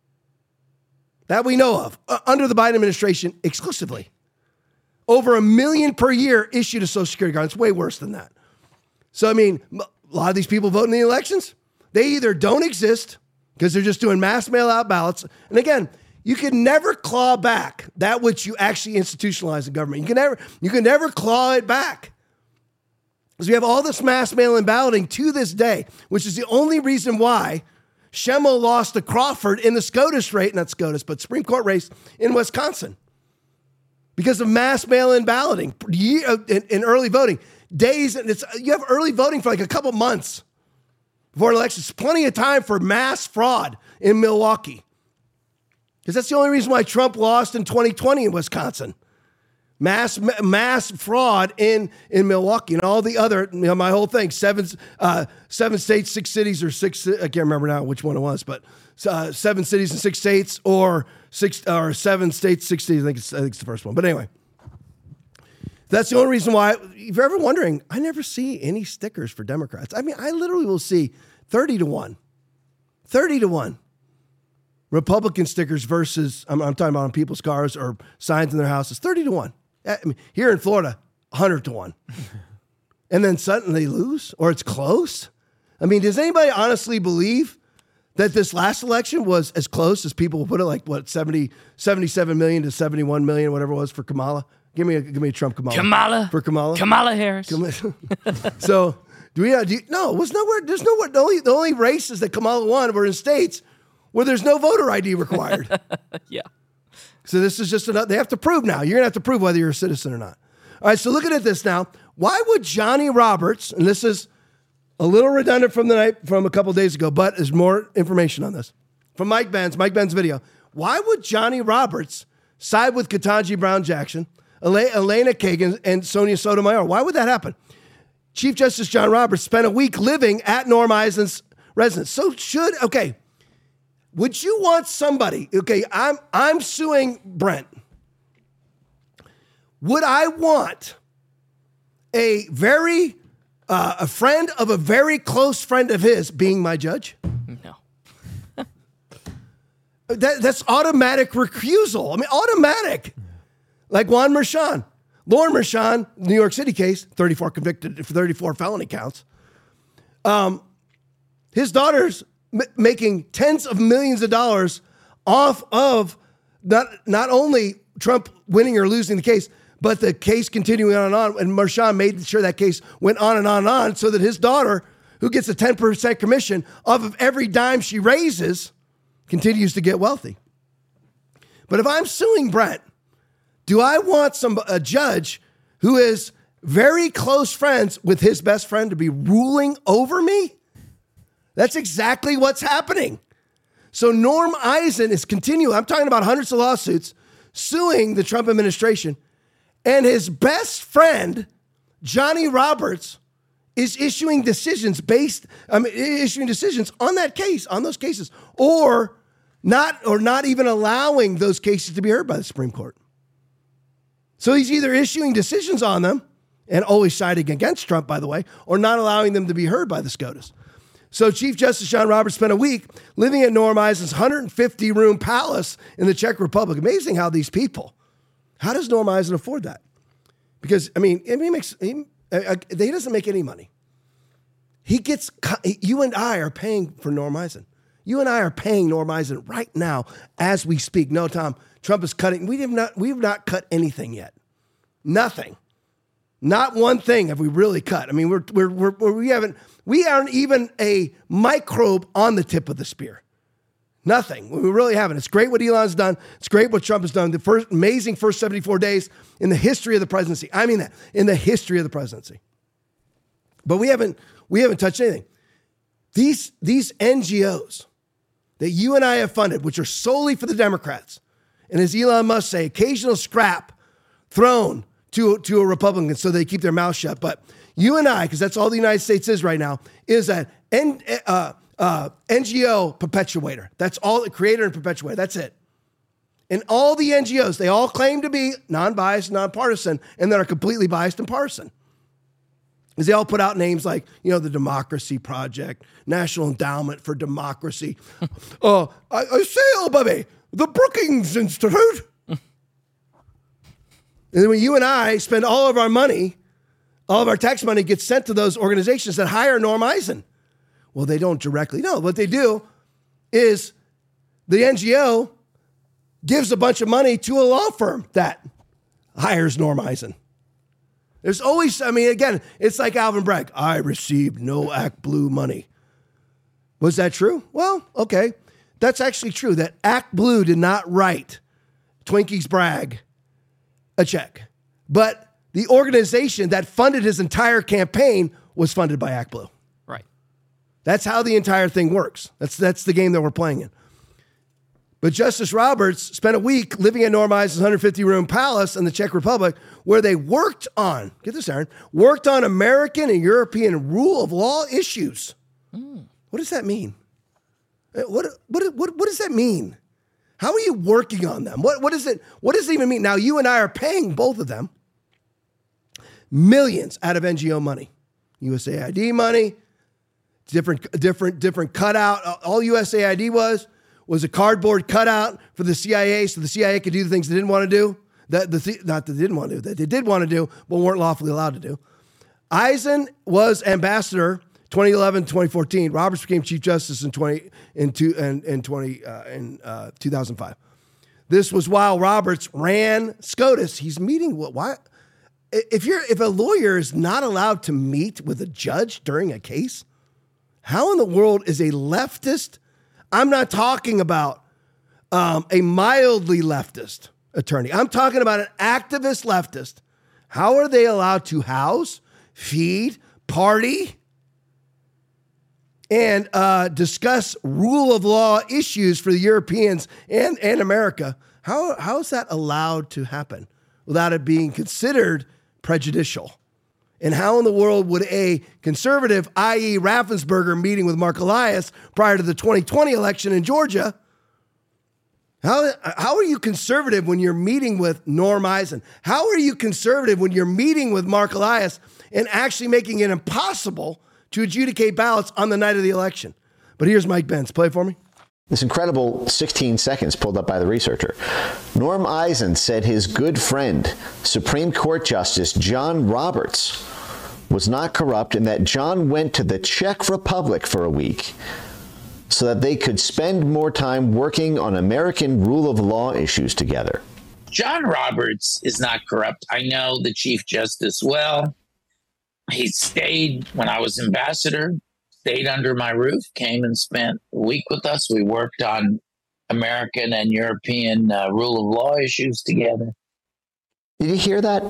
[SPEAKER 1] Under the Biden administration exclusively. Over 1 million per year issued a Social Security card. It's way worse than that. So, I mean, a lot of these people vote in the elections. They either don't exist because they're just doing mass mail-out ballots. And again, you can never claw back that which you actually institutionalize in government. You can never claw it back. Because we have all this mass mail-in balloting to this day, which is the only reason why Schemmel lost to Crawford in the Supreme Court race in Wisconsin. Because of mass mail-in balloting in early voting. You have early voting for like a couple months before an election. It's plenty of time for mass fraud in Milwaukee. Because that's the only reason why Trump lost in 2020 in Wisconsin. Mass fraud in Milwaukee and all the other, my whole thing, seven states, 6 cities, or six, I can't remember now which one it was, but 7 cities and 6 states, or 7 states, 6 cities, I think it's the first one. But anyway, that's the only reason why, if you're ever wondering, I never see any stickers for Democrats. I mean, I literally will see 30-1 Republican stickers versus, I'm talking about on people's cars or signs in their houses, 30-1. I mean, here in Florida, 100-1. And then suddenly lose, or it's close. I mean, does anybody honestly believe that this last election was as close as people will put it, like what, 77 million to 71 million, whatever it was for Kamala? Give me a Trump Kamala. For Kamala?
[SPEAKER 10] Kamala Harris.
[SPEAKER 1] So, no, it was nowhere. There's nowhere. The only races that Kamala won were in states where there's no voter ID required.
[SPEAKER 10] Yeah.
[SPEAKER 1] So this is just they have to prove now. You're going to have to prove whether you're a citizen or not. All right, so looking at this now, why would Johnny Roberts, and this is a little redundant from a couple of days ago, but there's more information on this. From Mike Benz video. Why would Johnny Roberts side with Ketanji Brown Jackson, Elena Kagan, and Sonia Sotomayor? Why would that happen? Chief Justice John Roberts spent a week living at Norm Eisen's residence. Would you want somebody, I'm suing Brent. Would I want a friend of a very close friend of his being my judge?
[SPEAKER 10] No.
[SPEAKER 1] That's automatic recusal. I mean, automatic. Like Lauren Mershon, New York City case, 34 convicted, 34 felony counts. His daughter's making tens of millions of dollars off of not only Trump winning or losing the case, but the case continuing on and on. And Mershon made sure that case went on and on and on so that his daughter who gets a 10% commission off of every dime she raises, continues to get wealthy. But if I'm suing Brent, do I want a judge who is very close friends with his best friend to be ruling over me? That's exactly what's happening. So Norm Eisen is continuing. I'm talking about hundreds of lawsuits suing the Trump administration. And his best friend, Johnny Roberts, is issuing decisions on that case, on those cases, or not even allowing those cases to be heard by the Supreme Court. So he's either issuing decisions on them, and always siding against Trump, by the way, or not allowing them to be heard by the SCOTUS. So Chief Justice John Roberts spent a week living at Norm Eisen's 150-room palace in the Czech Republic. Amazing how these people, how does Norm Eisen afford that? Because, he doesn't make any money. You and I are paying for Norm Eisen. You and I are paying Norm Eisen right now as we speak. No, Tom, Trump is cutting. We have not cut anything yet. Nothing. Not one thing have we really cut. We aren't even a microbe on the tip of the spear. Nothing. We really haven't. It's great what Elon's done. It's great what Trump has done. The amazing first 74 days in the history of the presidency. I mean that, in the history of the presidency. But we haven't touched anything. These NGOs that you and I have funded, which are solely for the Democrats, and as Elon Musk say, occasional scrap thrown to a Republican so they keep their mouth shut. But you and I, because that's all the United States is right now, is an NGO perpetuator. That's all, creator and perpetuator. That's it. And all the NGOs, they all claim to be non-biased, non-partisan, and then are completely biased and partisan. Because they all put out names like, the Democracy Project, National Endowment for Democracy. I say, baby, the Brookings Institute. And then when you and I spend all of our money, all of our tax money gets sent to those organizations that hire Norm Eisen. Well, they don't directly. No, what they do is the NGO gives a bunch of money to a law firm that hires Norm Eisen. There's always, again, it's like Alvin Bragg. I received no Act Blue money. Was that true? Well, okay. That's actually true, that Act Blue did not write Twinkies Bragg a check. But the organization that funded his entire campaign was funded by Act Blue.
[SPEAKER 10] Right.
[SPEAKER 1] That's how the entire thing works. That's the game that we're playing in. But Justice Roberts spent a week living in Norm Eisen's 150-room palace in the Czech Republic where they worked on, get this, Aaron, worked on American and European rule of law issues. What does that mean? What does that mean? How are you working on them? What does it even mean? Now, you and I are paying both of them millions out of NGO money, USAID money, different cutout. All USAID was a cardboard cutout for the CIA so the CIA could do the things they didn't want to do. That they did want to do, but weren't lawfully allowed to do. Eisen was ambassador 2011, 2014. Roberts became Chief Justice in 2005. This was while Roberts ran SCOTUS. He's meeting why? If a lawyer is not allowed to meet with a judge during a case, how in the world is a leftist? I'm not talking about a mildly leftist attorney. I'm talking about an activist leftist. How are they allowed to house, feed, party, and discuss rule of law issues for the Europeans and America? How is that allowed to happen without it being considered prejudicial? And how in the world would a conservative, i.e. Raffensperger, meeting with Mark Elias prior to the 2020 election in Georgia? How are you conservative when you're meeting with Norm Eisen? How are you conservative when you're meeting with Mark Elias and actually making it impossible to adjudicate ballots on the night of the election? But here's Mike Benz. Play it for me.
[SPEAKER 11] This incredible 16 seconds pulled up by the researcher. Norm Eisen said his good friend, Supreme Court Justice John Roberts, was not corrupt and that John went to the Czech Republic for a week so that they could spend more time working on American rule of law issues together.
[SPEAKER 12] John Roberts is not corrupt. I know the Chief Justice well. He stayed when I was ambassador. stayed under my roof, came and spent a week with us. We worked on American and European rule of law issues together.
[SPEAKER 11] Did you hear that?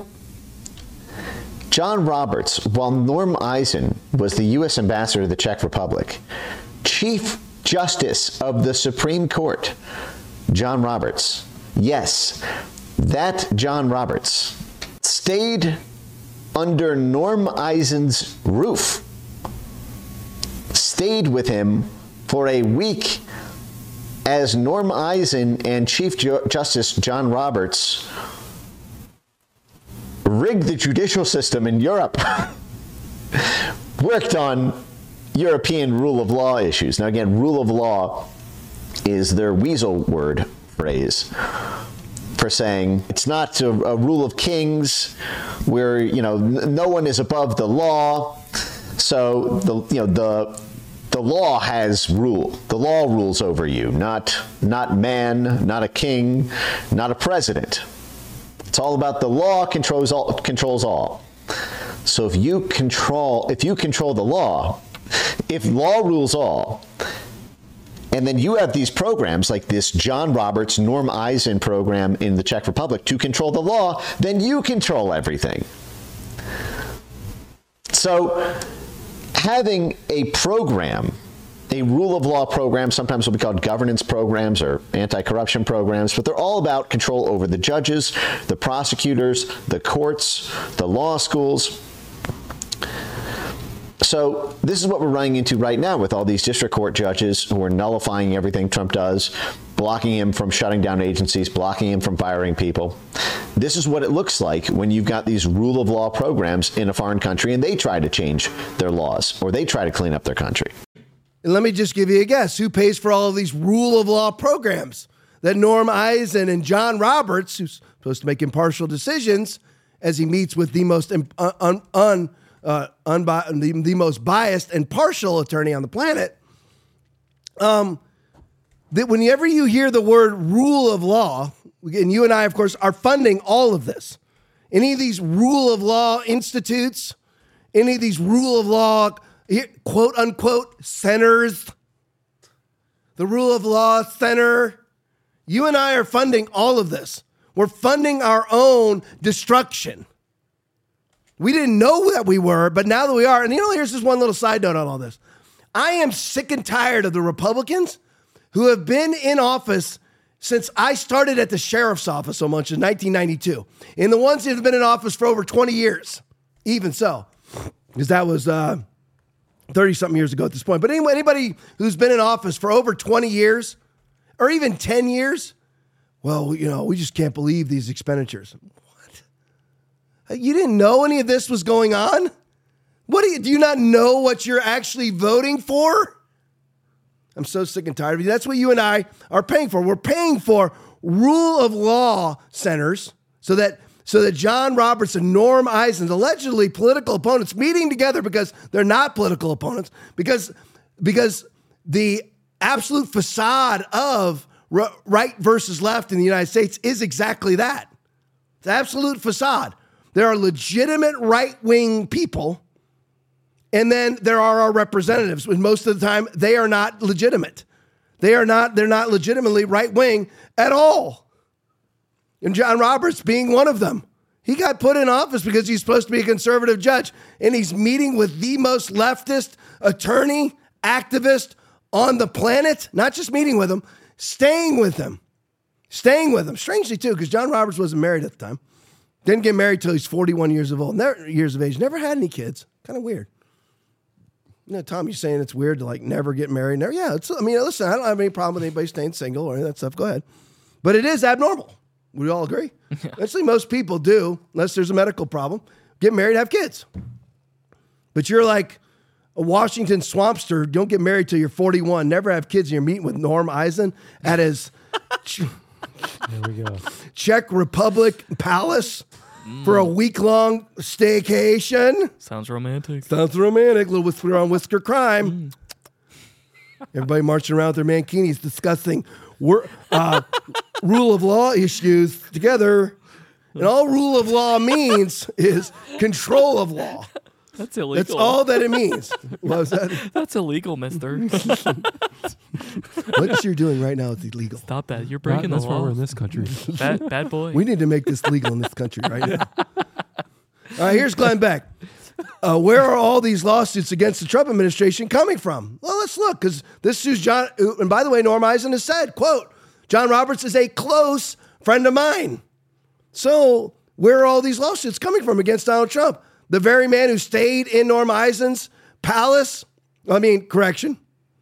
[SPEAKER 11] John Roberts, while Norm Eisen was the U.S. ambassador to the Czech Republic, Chief Justice of the Supreme Court, John Roberts, yes, that John Roberts, stayed under Norm Eisen's roof, stayed with him for a week as Norm Eisen and Chief Justice John Roberts rigged the judicial system in Europe, worked on European rule of law issues. Now, again, rule of law is their weasel word phrase for saying it's not a rule of kings where, no one is above the law. So the law has rule. The law rules over you, not man, not a king, not a president. It's all about the law controls all. So if you control the law, if law rules all, and then you have these programs like this John Roberts, Norm Eisen program in the Czech Republic to control the law, then you control everything. So having a program, a rule of law program, sometimes will be called governance programs or anti-corruption programs, but they're all about control over the judges, the prosecutors, the courts, the law schools. So this is what we're running into right now with all these district court judges who are nullifying everything Trump does, blocking him from shutting down agencies, blocking him from firing people. This is what it looks like when you've got these rule of law programs in a foreign country and they try to change their laws or they try to clean up their country.
[SPEAKER 1] And let me just give you a guess. Who pays for all of these rule of law programs that Norm Eisen and John Roberts, who's supposed to make impartial decisions as he meets with the most the most biased and partial attorney on the planet, that whenever you hear the word rule of law, and you and I, of course, are funding all of this, any of these rule of law institutes, any of these rule of law quote unquote centers, the rule of law center, you and I are funding all of this. We're funding our own destruction. We didn't know that we were, but now that we are, and here's just one little side note on all this. I am sick and tired of the Republicans who have been in office since I started at the sheriff's office so much in 1992, and the ones that have been in office for over 20 years, even so, because that was 30-something years ago at this point. But anybody who's been in office for over 20 years or even 10 years, well, we just can't believe these expenditures. What? You didn't know any of this was going on? Do you not know what you're actually voting for? I'm so sick and tired of you. That's what you and I are paying for. We're paying for rule of law centers so that John Roberts and Norm Eisen, allegedly political opponents, meeting together because they're not political opponents, because the absolute facade of right versus left in the United States is exactly that. It's absolute facade. There are legitimate right-wing people, and then there are our representatives, when most of the time they are not legitimate. They're not legitimately right-wing at all. And John Roberts being one of them. He got put in office because he's supposed to be a conservative judge, and he's meeting with the most leftist attorney, activist on the planet. Not just meeting with him, staying with him. Strangely, too, because John Roberts wasn't married at the time. Didn't get married till he's 41 years of age. Never had any kids. Kind of weird. Tom, you're saying it's weird to never get married. Listen, I don't have any problem with anybody staying single or any of that stuff. Go ahead. But it is abnormal. We all agree? Actually, most people do, unless there's a medical problem, get married, have kids. But you're like a Washington swampster, don't get married till you're 41, never have kids, and you're meeting with Norm Eisen at his
[SPEAKER 13] there we go.
[SPEAKER 1] Czech Republic palace for a week-long staycation.
[SPEAKER 13] Sounds romantic.
[SPEAKER 1] Little whisker on whisker crime. Everybody marching around with their mankinis discussing rule of law issues together. And all rule of law means is control of law.
[SPEAKER 13] That's illegal.
[SPEAKER 1] That's all that it means. What was that?
[SPEAKER 13] That's illegal, mister.
[SPEAKER 1] What you're doing right now is illegal.
[SPEAKER 13] Stop that. You're breaking the law.
[SPEAKER 10] That's why we're in this country.
[SPEAKER 13] Bad boy.
[SPEAKER 1] We need to make this legal in this country right now. All right, here's Glenn Beck. Where are all these lawsuits against the Trump administration coming from? Well, let's look, because this is John, and by the way, Norm Eisen has said, quote, John Roberts is a close friend of mine. So where are all these lawsuits coming from against Donald Trump? The very man who stayed in Norm Eisen's palace, the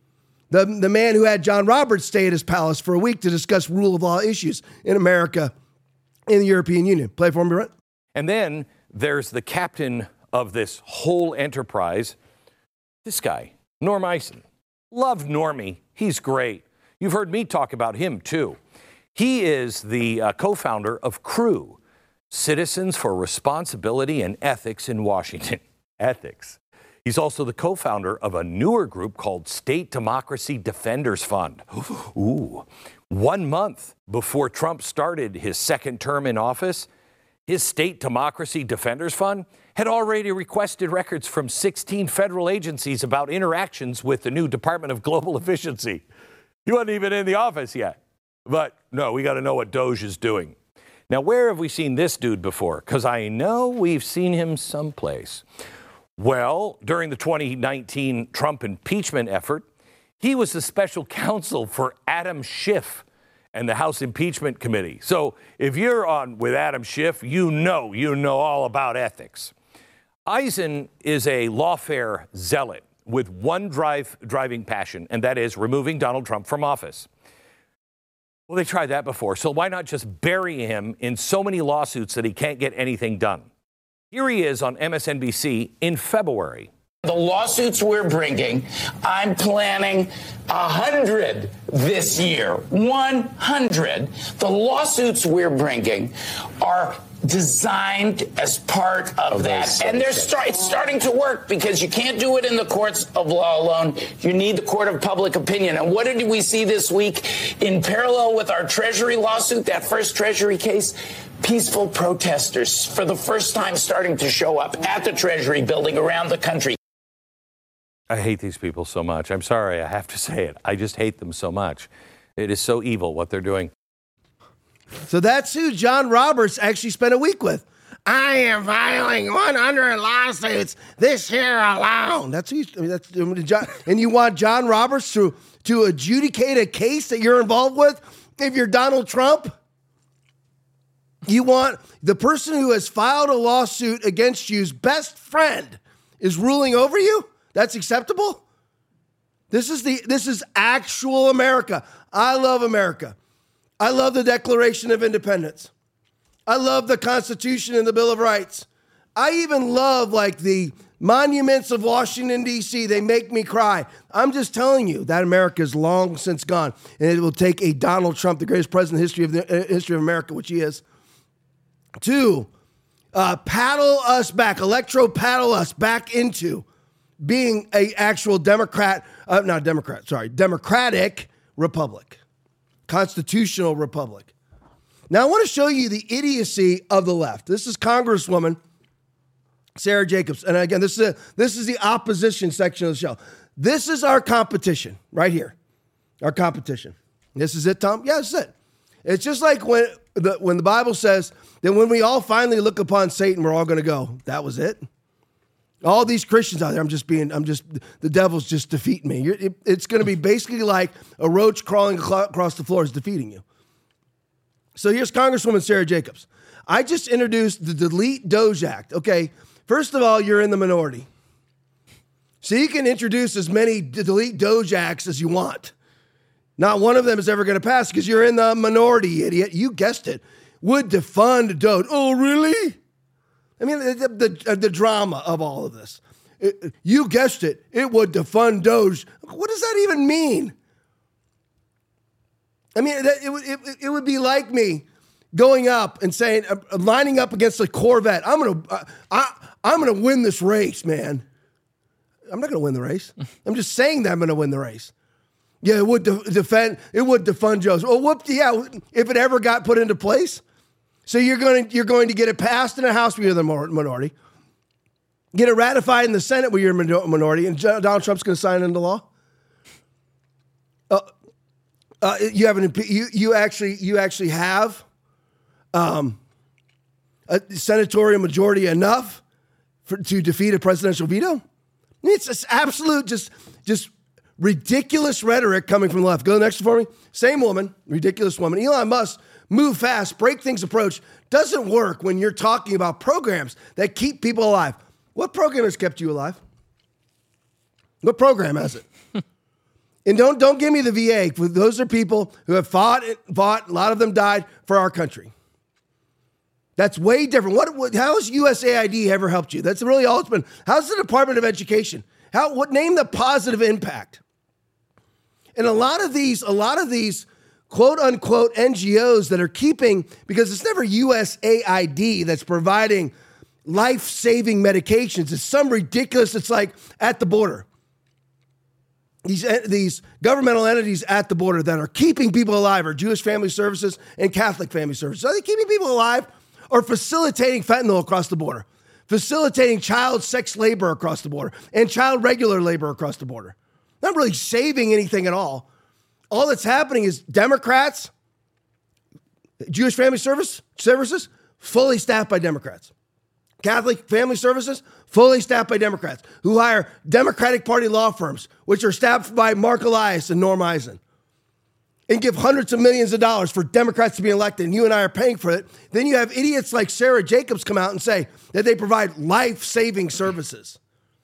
[SPEAKER 1] man who had John Roberts stay at his palace for a week to discuss rule of law issues in America, in the European Union. Play for me, Brent.
[SPEAKER 14] And then there's the captain of this whole enterprise, this guy, Norm Eisen. Love Normie. He's great. You've heard me talk about him, too. He is the co-founder of CREW, Citizens for Responsibility and Ethics in Washington. Ethics. He's also the co-founder of a newer group called State Democracy Defenders Fund. Ooh. 1 month before Trump started his second term in office, his State Democracy Defenders Fund had already requested records from 16 federal agencies about interactions with the new Department of Global Efficiency. He wasn't even in the office yet. But no, we got to know what Doge is doing. Now, where have we seen this dude before? Because I know we've seen him someplace. Well, during the 2019 Trump impeachment effort, he was the special counsel for Adam Schiff and the House Impeachment Committee. So if you're on with Adam Schiff, you know all about ethics. Eisen is a lawfare zealot with one driving passion, and that is removing Donald Trump from office. Well, they tried that before, so why not just bury him in so many lawsuits that he can't get anything done? Here he is on MSNBC in February.
[SPEAKER 15] The lawsuits we're bringing, I'm planning 100 this year. 100. The lawsuits we're bringing are designed as part of that. And it's starting to work because you can't do it in the courts of law alone. You need the court of public opinion. And what did we see this week in parallel with our Treasury lawsuit, that first Treasury case? Peaceful protesters for the first time starting to show up at the Treasury building around the country.
[SPEAKER 14] I hate these people so much. I'm sorry, I have to say it. I just hate them so much. It is so evil what they're doing.
[SPEAKER 1] So that's who John Roberts actually spent a week with. I am filing 100 lawsuits this year alone. That's who. And you want John Roberts to adjudicate a case that you're involved with if you're Donald Trump? You want the person who has filed a lawsuit against you's best friend is ruling over you? That's acceptable? This is actual America. I love America. I love the Declaration of Independence. I love the Constitution and the Bill of Rights. I even love the monuments of Washington, D.C. They make me cry. I'm just telling you that America is long since gone, and it will take a Donald Trump, the greatest president in the history of America, which he is, to paddle us back, electro-paddle us back into being an actual democratic republic, constitutional republic. Now, I want to show you the idiocy of the left. This is Congresswoman Sarah Jacobs. And again, this is the opposition section of the show. This is our competition right here. Our competition. This is it, Tom? Yeah, this is it. It's just like when the Bible says that when we all finally look upon Satan, we're all going to go, that was it. All these Christians out there, the devil's just defeating me. It's going to be basically like a roach crawling across the floor is defeating you. So here's Congresswoman Sarah Jacobs. I just introduced the Delete Doge Act. Okay, first of all, you're in the minority. So you can introduce as many Delete Doge Acts as you want. Not one of them is ever going to pass because you're in the minority, idiot. You guessed it. Would defund Doge. Oh, really? I mean, the drama of all of this. You guessed it. It would defund Doge. What does that even mean? I mean, it would be like me going up and saying, lining up against a Corvette. I'm gonna win this race, man. I'm not gonna win the race. I'm just saying that I'm gonna win the race. Yeah, it would defund Joe's. Well, whoop, yeah, if it ever got put into place. So you're going to get it passed in a House where you're the minority. Get it ratified in the Senate where you're a minority, and Donald Trump's going to sign it into law. You actually have a senatorial majority enough to defeat a presidential veto. It's just absolute, just ridiculous rhetoric coming from the left. Go next for me. Same woman, ridiculous woman. Elon Musk, move fast, break things approach doesn't work when you're talking about programs that keep people alive. What program has kept you alive? What program has it? And don't give me the VA. Those are people who have fought. A lot of them died for our country. That's way different. How has USAID ever helped you? That's really all it's been. How's the Department of Education? Name the positive impact. And a lot of these quote unquote NGOs that are keeping, because it's never USAID that's providing life-saving medications. It's some ridiculous, it's like at the border. These governmental entities at the border that are keeping people alive are Jewish Family Services and Catholic Family Services. Are they keeping people alive or facilitating fentanyl across the border? Facilitating child sex labor across the border and child regular labor across the border? Not really saving anything at all. All that's happening is Democrats, Jewish Family Services, fully staffed by Democrats. Catholic Family Services, fully staffed by Democrats, who hire Democratic Party law firms, which are staffed by Mark Elias and Norm Eisen, and give hundreds of millions of dollars for Democrats to be elected, and you and I are paying for it. Then you have idiots like Sarah Jacobs come out and say that they provide life-saving services.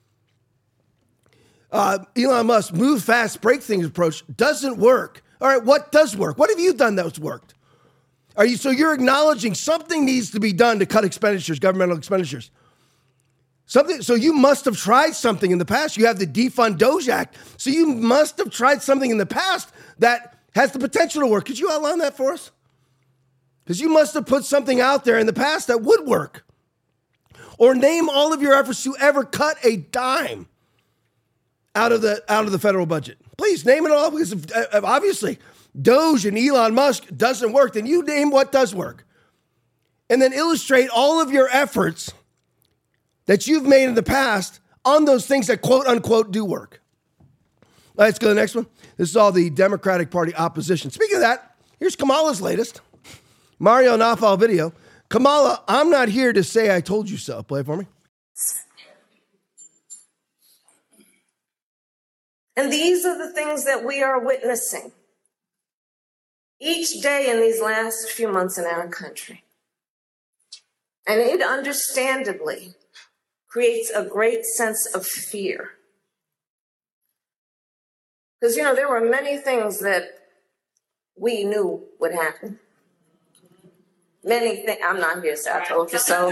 [SPEAKER 1] Elon Musk, move fast, break things approach doesn't work. All right, what does work? What have you done that's worked? So you're acknowledging something needs to be done to cut expenditures, governmental expenditures. So you must have tried something in the past. You have the Defund Doge Act. So you must have tried something in the past that has the potential to work. Could you outline that for us? Because you must have put something out there in the past that would work. Or name all of your efforts to ever cut a dime out of the federal budget. Please name it all, because obviously Doge and Elon Musk doesn't work. Then you name what does work. And then illustrate all of your efforts that you've made in the past on those things that quote unquote do work. Let's go to the next one. This is all the Democratic Party opposition. Speaking of that, here's Kamala's latest Mario Nawfal video. Kamala, I'm not here to say I told you so. Play it for me.
[SPEAKER 16] And these are the things that we are witnessing each day in these last few months in our country. And it understandably creates a great sense of fear. Because, there were many things that we knew would happen. Many things. I'm not here, so I told you so.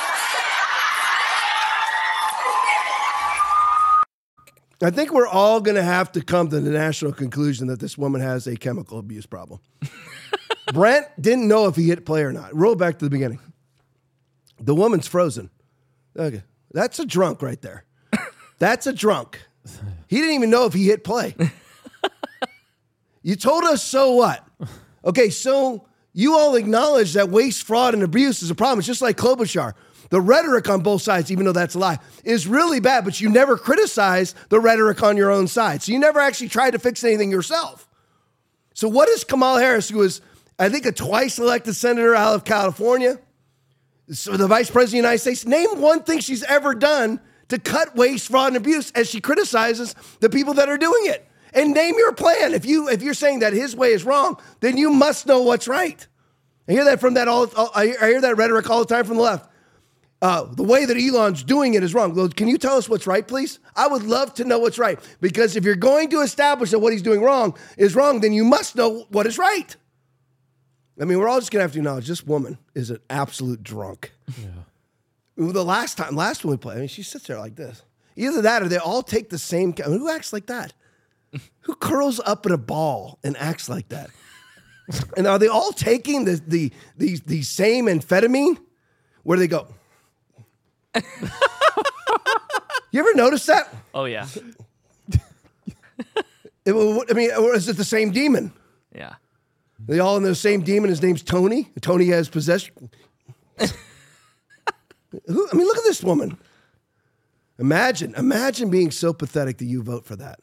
[SPEAKER 1] I think we're all going to have to come to the national conclusion that this woman has a chemical abuse problem. Brent didn't know if he hit play or not. Roll back to the beginning. The woman's frozen. Okay. That's a drunk right there. That's a drunk. He didn't even know if he hit play. You told us, so what? Okay, so you all acknowledge that waste, fraud, and abuse is a problem. It's just like Klobuchar. The rhetoric on both sides, even though that's a lie, is really bad, but you never criticize the rhetoric on your own side. So you never actually tried to fix anything yourself. So what is Kamala Harris, who is, I think, a twice elected senator out of California, so the vice president of the United States, name one thing she's ever done to cut waste, fraud, and abuse as she criticizes the people that are doing it. And name your plan. If you're saying that his way is wrong, then you must know what's right. I hear that from I hear that rhetoric all the time from the left. The way that Elon's doing it is wrong. Well, can you tell us what's right, please? I would love to know what's right. Because if you're going to establish that what he's doing wrong is wrong, then you must know what is right. I mean, we're all just going to have to acknowledge this woman is an absolute drunk. Yeah. The last one we played, she sits there like this. Either that or they all take the same. Who acts like that? Who curls up in a ball and acts like that? And are they all taking the same amphetamine? Where do they go? You ever notice that?
[SPEAKER 13] Oh, yeah.
[SPEAKER 1] Or is it the same demon?
[SPEAKER 13] Yeah.
[SPEAKER 1] They all in the same demon. His name's Tony. Tony has possession. Look at this woman. Imagine being so pathetic that you vote for that.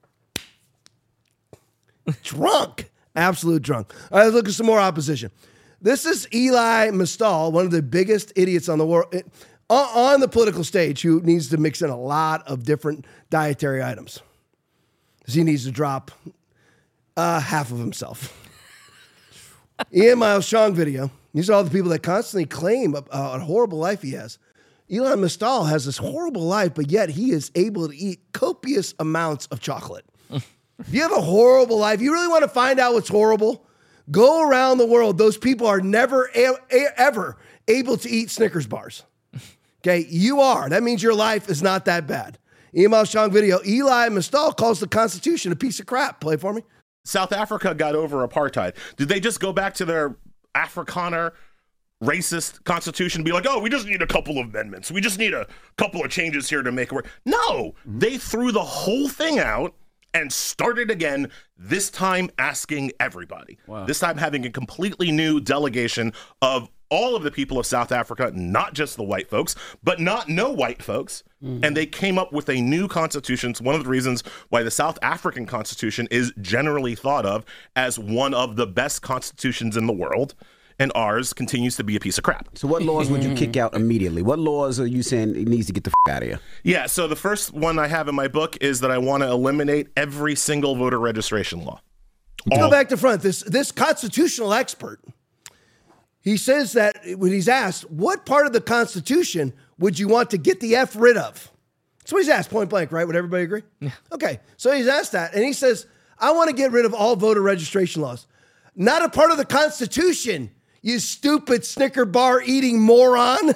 [SPEAKER 1] Drunk. Absolute drunk. All right, let's look at some more opposition. This is Eli Mistal, one of the biggest idiots on the world, on the political stage, who needs to mix in a lot of different dietary items. Because he needs to drop half of himself. Ian Miles Chong video. These are all the people that constantly claim a horrible life he has. Eli Mistal has this horrible life, but yet he is able to eat copious amounts of chocolate. If you have a horrible life, you really want to find out what's horrible, go around the world. Those people are never, ever able to eat Snickers bars. Okay, you are. That means your life is not that bad. Ian Miles Chong video. Eli Mistal calls the Constitution a piece of crap. Play for me.
[SPEAKER 17] South Africa got over apartheid. Did they just go back to their Afrikaner racist constitution and be like, oh, we just need a couple of amendments. We just need a couple of changes here to make it work? No, they threw the whole thing out and started again, this time asking everybody. Wow. This time having a completely new delegation of all of the people of South Africa, not just the white folks, but not no white folks. And they came up with a new constitution. It's one of the reasons why the South African constitution is generally thought of as one of the best constitutions in the world. And ours continues to be a piece of crap.
[SPEAKER 18] So what laws would you kick out immediately? What laws are you saying it needs to get the out of here?
[SPEAKER 17] Yeah, so the first one I have in my book is that I want to eliminate every single voter registration law.
[SPEAKER 1] Go back to front. This constitutional expert, he says that when he's asked, what part of the Constitution would you want to get the F rid of? That's what he's asked, point blank, right? Would everybody agree? Yeah. Okay, so he's asked that, and he says, I want to get rid of all voter registration laws. Not a part of the Constitution, you stupid Snicker bar eating moron.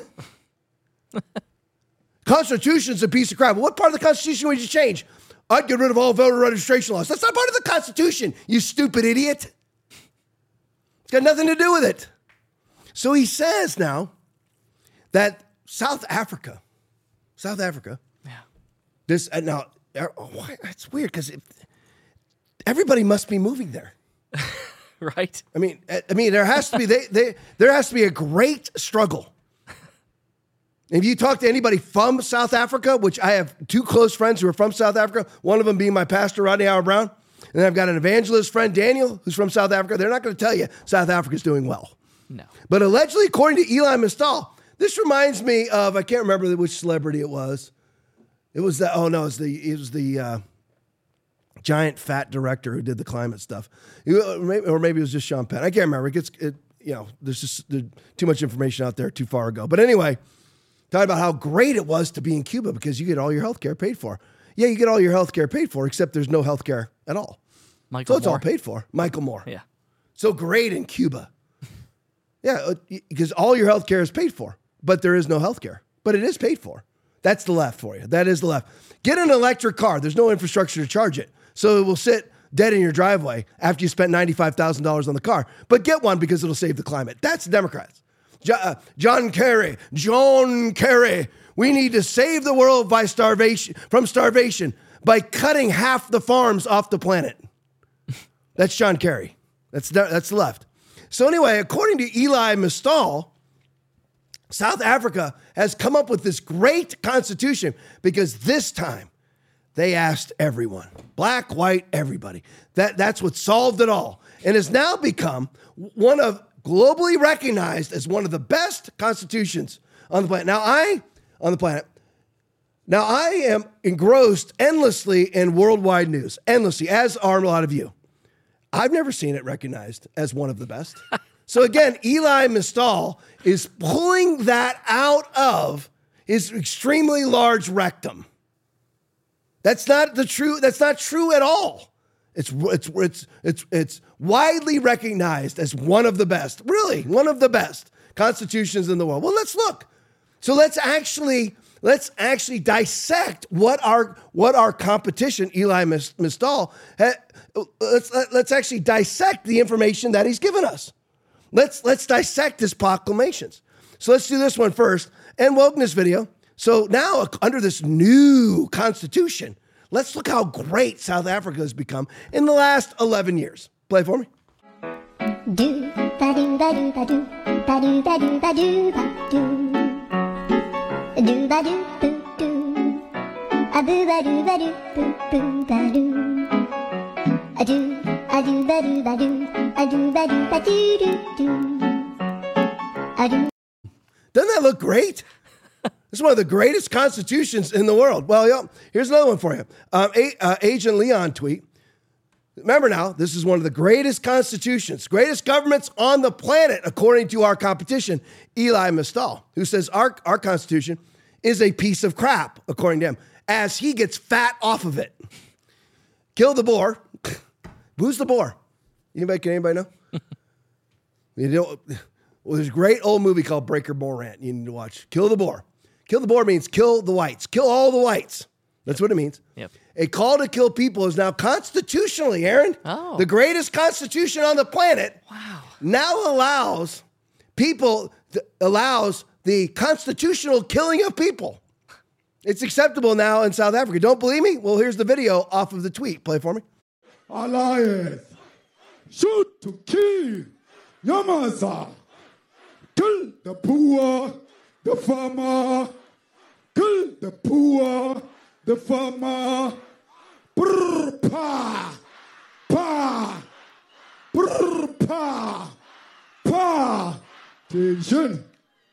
[SPEAKER 1] Constitution's a piece of crap. What part of the Constitution would you change? I'd get rid of all voter registration laws. That's not part of the Constitution, you stupid idiot. It's got nothing to do with it. So he says now that South Africa, yeah. This now it's weird because everybody must be moving there.
[SPEAKER 13] Right.
[SPEAKER 1] I mean, there has to be there has to be a great struggle. If you talk to anybody from South Africa, which I have two close friends who are from South Africa, one of them being my pastor, Rodney Howard-Browne, and then I've got an evangelist friend, Daniel, who's from South Africa. They're not going to tell you South Africa's doing well.
[SPEAKER 13] No.
[SPEAKER 1] But allegedly, according to Eli Mistal, this reminds me of, I can't remember which celebrity it was. It was the giant fat director who did the climate stuff. Or maybe it was just Sean Penn. I can't remember. There's too much information out there too far ago. But anyway, talking about how great it was to be in Cuba because you get all your health care paid for. Yeah, you get all your health care paid for, except there's no health care at all.
[SPEAKER 13] Michael
[SPEAKER 1] Moore. All paid for. Michael Moore.
[SPEAKER 13] Yeah.
[SPEAKER 1] So great in Cuba. Yeah, because all your health care is paid for, but there is no health care. But it is paid for. That's the left for you. That is the left. Get an electric car. There's no infrastructure to charge it. So it will sit dead in your driveway after you spent $95,000 on the car. But get one because it'll save the climate. That's the Democrats. John Kerry. We need to save the world from starvation by cutting half the farms off the planet. That's John Kerry. That's the left. So anyway, according to Eli Mistal, South Africa has come up with this great constitution because this time they asked everyone, black, white, everybody. That's what solved it all and has now become globally recognized as one of the best constitutions on the planet. Now I am engrossed endlessly in worldwide news, endlessly, as are a lot of you. I've never seen it recognized as one of the best. So again, Eli Mistal is pulling that out of his extremely large rectum. That's not true at all. It's widely recognized as one of the best, really, one of the best constitutions in the world. Well, let's look. So let's actually dissect what our competition, Eli Mistal, let's actually dissect the information that he's given us. Let's dissect his proclamations. So let's do this one first. And wokeness video. So now under this new constitution, let's look how great South Africa has become in the last 11 years. Play for me. Doesn't that look great? It's one of the greatest constitutions in the world. Well, here's another one for you. Agent Leon tweet. Remember now, this is one of the greatest constitutions, greatest governments on the planet, according to our competition, Eli Mistal, who says our Constitution is a piece of crap, according to him, as he gets fat off of it. Kill the boar. Who's the boar? Can anybody know? Well, there's a great old movie called Breaker Morant you need to watch. Kill the boar. Kill the boar means kill the whites. Kill all the whites. That's what it means.
[SPEAKER 13] Yep.
[SPEAKER 1] A call to kill people is now constitutionally, Aaron, the greatest constitution on the planet, now allows the constitutional killing of people. It's acceptable now in South Africa. Don't believe me? Well, here's the video off of the tweet. Play for me.
[SPEAKER 19] Alliance, shoot to kill, Yamasa, kill the poor, the farmer, kill the poor, the farmer, brr, pa, pa, brr, pa, pa, attention.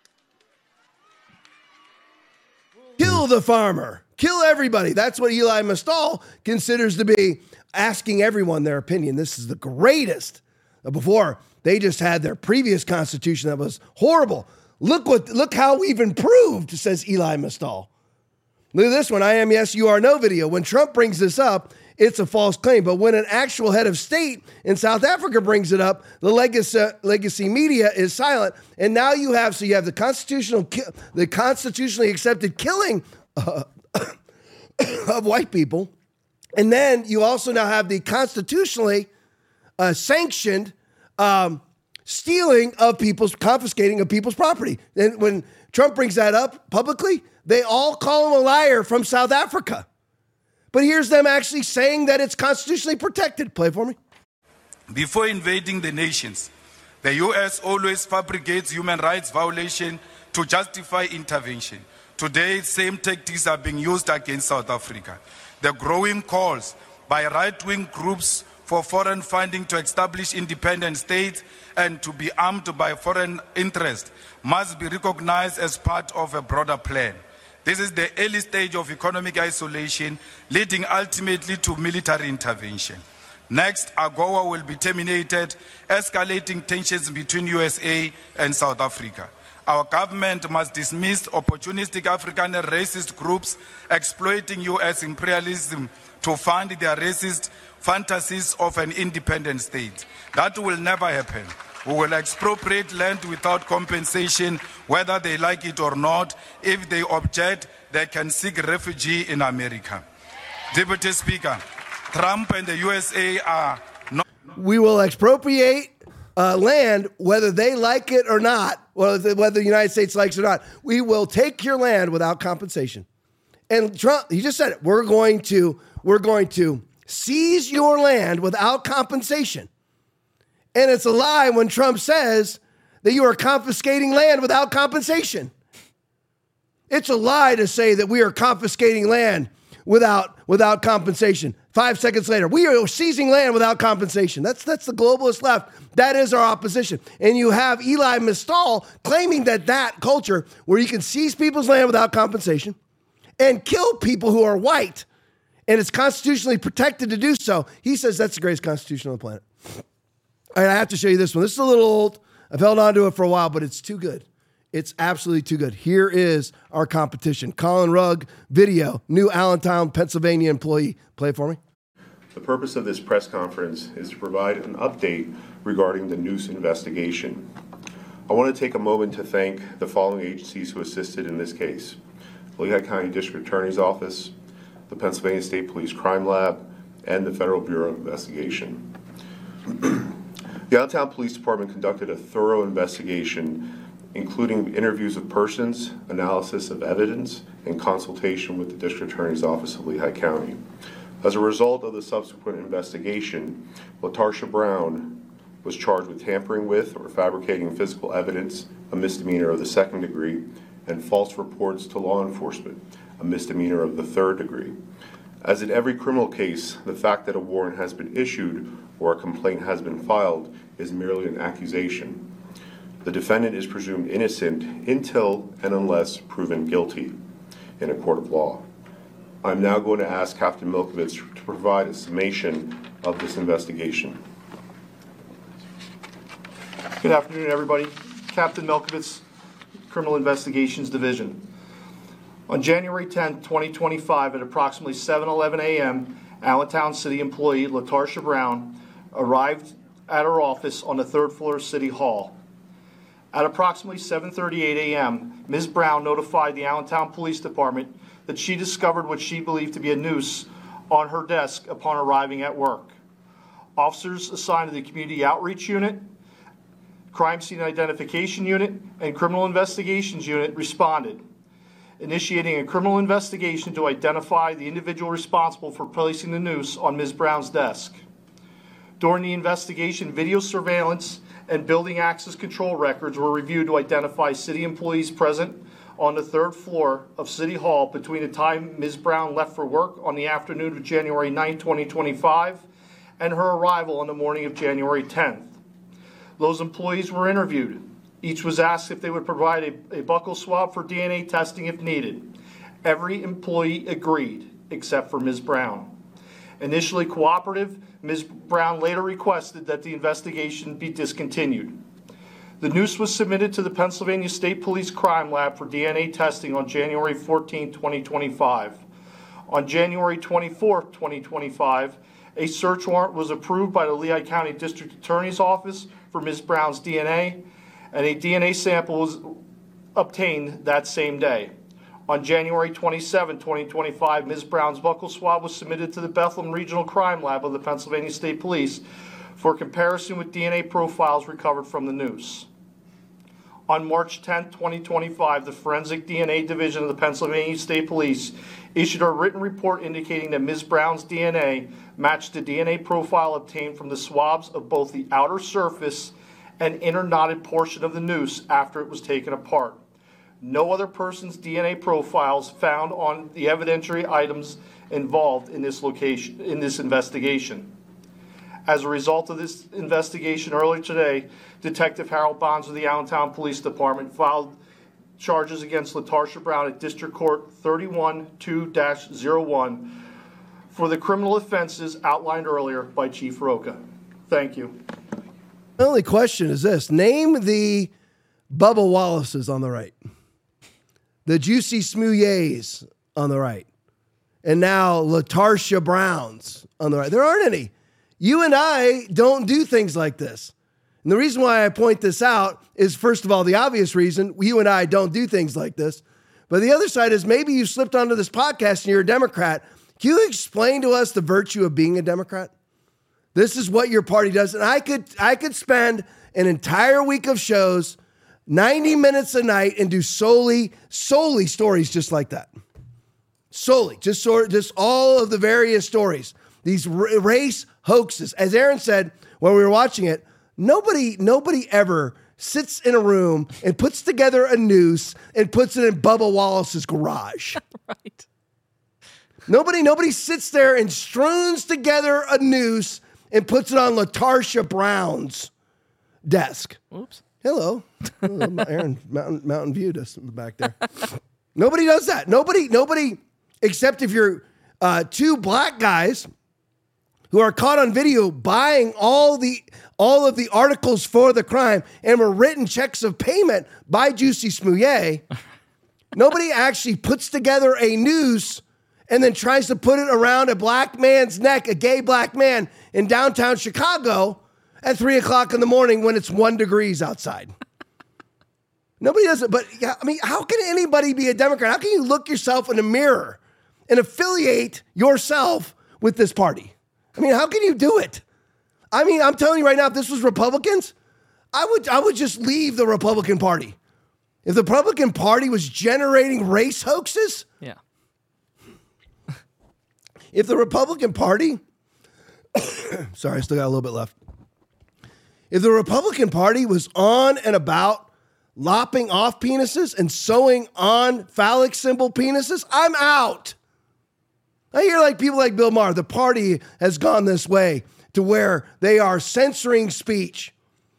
[SPEAKER 1] Kill the farmer. Kill everybody. That's what Eli Mistal considers to be asking everyone their opinion. This is the greatest. Before, they just had their previous constitution that was horrible. Look how we've improved, says Eli Mistal. Look at this one, I am yes, you are no video. When Trump brings this up, it's a false claim. But when an actual head of state in South Africa brings it up, the legacy media is silent. And now you have the constitutionally accepted killing of white people. And then you also now have the constitutionally sanctioned stealing of confiscating of people's property. And when Trump brings that up publicly, they all call him a liar from South Africa. But here's them actually saying that it's constitutionally protected. Play for me.
[SPEAKER 20] Before invading the nations, the U.S. always fabricates human rights violation to justify intervention. Today, same tactics are being used against South Africa. The growing calls by right-wing groups for foreign funding to establish independent states and to be armed by foreign interest must be recognized as part of a broader plan. This is the early stage of economic isolation, leading ultimately to military intervention. Next, AGOA will be terminated, escalating tensions between USA and South Africa. Our government must dismiss opportunistic African racist groups exploiting U.S. imperialism to fund their racist fantasies of an independent state. That will never happen. We will expropriate land without compensation, whether they like it or not. If they object, they can seek refuge in America. Deputy Speaker, Trump and the USA are not...
[SPEAKER 1] We will expropriate land, whether they like it or not, whether the United States likes it or not. We will take your land without compensation. And Trump, he just said it. We're going to seize your land without compensation. And it's a lie when Trump says that you are confiscating land without compensation. It's a lie to say that we are confiscating land without compensation. 5 seconds later, we are seizing land without compensation. That's the globalist left. That is our opposition. And you have Eli Mistal claiming that culture where you can seize people's land without compensation and kill people who are white, and it's constitutionally protected to do so. He says that's the greatest constitution on the planet. All right, I have to show you this one. This is a little old. I've held on to it for a while, but it's too good. It's absolutely too good. Here is our competition. Colin Rugg video, new Allentown, Pennsylvania employee. Play it for me.
[SPEAKER 21] The purpose of this press conference is to provide an update regarding the Noose investigation. I want to take a moment to thank the following agencies who assisted in this case: Lehigh County District Attorney's Office, the Pennsylvania State Police Crime Lab, and the Federal Bureau of Investigation. The Allentown Police Department conducted a thorough investigation, including interviews of persons, analysis of evidence, and consultation with the District Attorney's Office of Lehigh County. As a result of the subsequent investigation, LaTarsha Brown was charged with tampering with or fabricating physical evidence, a misdemeanor of the second degree, and false reports to law enforcement, a misdemeanor of the third degree. As in every criminal case, the fact that a warrant has been issued or a complaint has been filed is merely an accusation. The defendant is presumed innocent until and unless proven guilty in a court of law. I'm now going to ask Captain Milkovich to provide a summation of this investigation.
[SPEAKER 3] Good afternoon, everybody. Captain Milkovich, Criminal Investigations Division. On January 10, 2025, at approximately 7:11 a.m., Allentown City employee LaTarsha Brown arrived at her office on the third floor of City Hall. At approximately 7:38 a.m., Ms. Brown notified the Allentown Police Department that she discovered what she believed to be a noose on her desk upon arriving at work. Officers assigned to the Community Outreach Unit, Crime Scene Identification Unit, and Criminal Investigations Unit responded, initiating a criminal investigation to identify the individual responsible for placing the noose on Ms. Brown's desk. During the investigation, video surveillance and building access control records were reviewed to identify city employees present on the third floor of City Hall between the time Ms. Brown left for work on the afternoon of January 9, 2025, and her arrival on the morning of January 10th. Those employees were interviewed. Each was asked if they would provide a buccal swab for DNA testing if needed. Every employee agreed, except for Ms. Brown. Initially cooperative, Ms. Brown later requested that the investigation be discontinued. The noose was submitted to the Pennsylvania State Police Crime Lab for DNA testing on January 14, 2025. On January 24, 2025, a search warrant was approved by the Lehigh County District Attorney's Office for Ms. Brown's DNA, and a DNA sample was obtained that same day. On January 27, 2025, Ms. Brown's buccal swab was submitted to the Bethlehem Regional Crime Lab of the Pennsylvania State Police for comparison with DNA profiles recovered from the noose. On March 10, 2025, the Forensic DNA Division of the Pennsylvania State Police issued a written report indicating that Ms. Brown's DNA matched the DNA profile obtained from the swabs of both the outer surface and inner knotted portion of the noose after it was taken apart. No other person's DNA profiles found on the evidentiary items involved in this investigation. As a result of this investigation earlier today, Detective Harold Bonds of the Allentown Police Department filed charges against LaTarsha Brown at District Court 31-2-01 for the criminal offenses outlined earlier by Chief Roca. Thank you.
[SPEAKER 1] The only question is this. Name the Bubba Wallaces on the right, the Juicy Smouilles on the right, and now LaTarsha Browns on the right. There aren't any. You and I don't do things like this. And the reason why I point this out is, first of all, the obvious reason you and I don't do things like this. But the other side is maybe you slipped onto this podcast and you're a Democrat. Can you explain to us the virtue of being a Democrat? This is what your party does. And I could spend an entire week of shows, 90 minutes a night, and do solely stories just like that. Solely, just all of the various stories. These race hoaxes. As Aaron said when we were watching it, nobody ever sits in a room and puts together a noose and puts it in Bubba Wallace's garage.
[SPEAKER 13] Right.
[SPEAKER 1] Nobody sits there and strews together a noose and puts it on LaTarsha Brown's desk.
[SPEAKER 13] Oops.
[SPEAKER 1] Hello. Aaron, Mountain View just back there. Nobody does that. Nobody, except if you're two black guys who are caught on video buying all of the articles for the crime and were written checks of payment by Juicy Smouillet. Nobody actually puts together a noose and then tries to put it around a black man's neck, a gay black man in downtown Chicago at 3:00 in the morning when it's 1 degree outside. Nobody does it. But I mean, how can anybody be a Democrat? How can you look yourself in a mirror and affiliate yourself with this party? I mean, how can you do it? I mean, I'm telling you right now, if this was Republicans, I would just leave the Republican Party. If the Republican Party was generating race hoaxes,
[SPEAKER 13] yeah.
[SPEAKER 1] If the Republican Party, sorry, I still got a little bit left. If the Republican Party was on and about lopping off penises and sewing on phallic symbol penises, I'm out. I hear like people like Bill Maher, the party has gone this way to where they are censoring speech.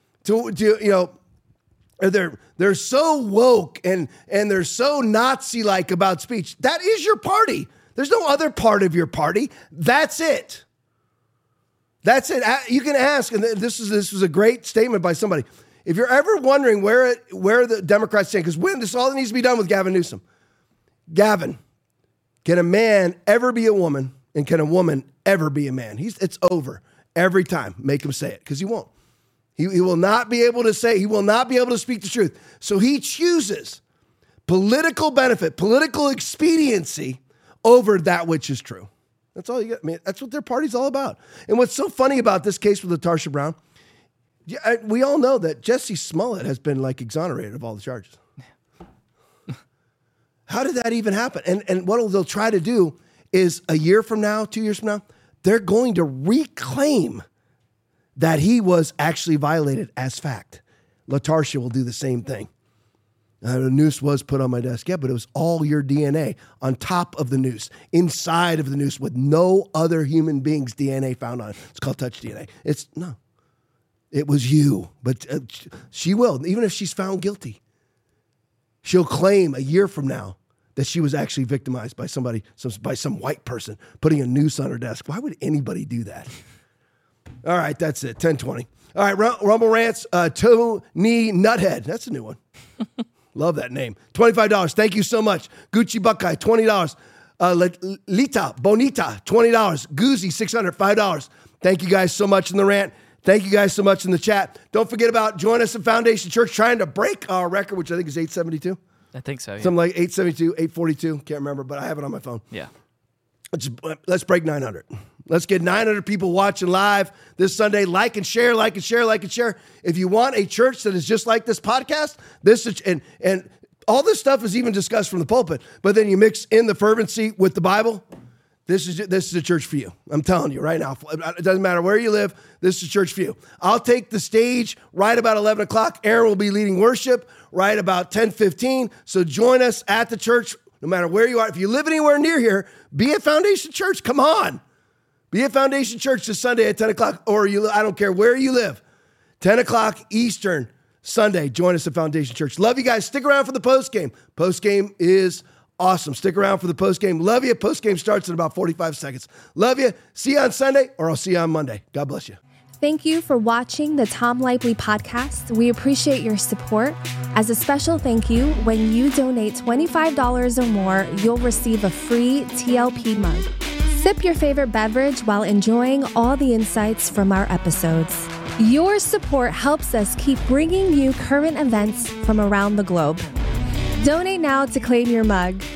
[SPEAKER 1] They're so woke and they're so Nazi-like about speech. That is your party. There's no other part of your party. That's it. That's it. You can ask, and this was a great statement by somebody. If you're ever wondering where the Democrats stand, because when this all needs to be done with Gavin Newsom. Gavin, can a man ever be a woman, and can a woman ever be a man? It's over every time. Make him say it, because he won't. He will not be able to say. He will not be able to speak the truth. So he chooses political benefit, political expediency over that which is true. That's all you get. I mean, that's what their party's all about. And what's so funny about this case with LaTarsha Brown, we all know that Jussie Smollett has been like exonerated of all the charges. How did that even happen? And what they'll try to do is a year from now, 2 years from now, they're going to reclaim that he was actually violated as fact. LaTarsha will do the same thing. The noose was put on my desk. Yeah, but it was all your DNA on top of the noose, inside of the noose with no other human being's DNA found on it. It's called touch DNA. It was you. But she will, even if she's found guilty, she'll claim a year from now that she was actually victimized by somebody, by some white person putting a noose on her desk. Why would anybody do that? All right, that's it, 10:20. All right, Rumble Rants, Tony Nuthead. That's a new one. Love that name. $25. Thank you so much. Gucci Buckeye, $20. Lita Bonita, $20. Goozy, $600, $5. Thank you guys so much in the rant. Thank you guys so much in the chat. Don't forget about join us at Foundation Church, trying to break our record, which I think is 872.
[SPEAKER 13] I think so, yeah.
[SPEAKER 1] Something like 872, 842. Can't remember, but I have it on my phone.
[SPEAKER 13] Yeah.
[SPEAKER 1] Let's break 900. Let's get 900 people watching live this Sunday. Like and share, like and share, like and share. If you want a church that is just like this podcast, and all this stuff is even discussed from the pulpit, but then you mix in the fervency with the Bible, this is a church for you. I'm telling you right now. It doesn't matter where you live. This is a church for you. I'll take the stage right about 11 o'clock. Aaron will be leading worship right about 10:15. So join us at the church, no matter where you are. If you live anywhere near here, be at Foundation Church. Come on. Be at Foundation Church this Sunday at 10 o'clock, or I don't care where you live. 10 o'clock Eastern Sunday. Join us at Foundation Church. Love you guys. Stick around for the postgame. Postgame is awesome. Stick around for the postgame. Love you. Postgame starts in about 45 seconds. Love you. See you on Sunday, or I'll see you on Monday. God bless you.
[SPEAKER 4] Thank you for watching the Tom Lively podcast. We appreciate your support. As a special thank you, when you donate $25 or more, you'll receive a free TLP mug. Sip your favorite beverage while enjoying all the insights from our episodes. Your support helps us keep bringing you current events from around the globe. Donate now to claim your mug.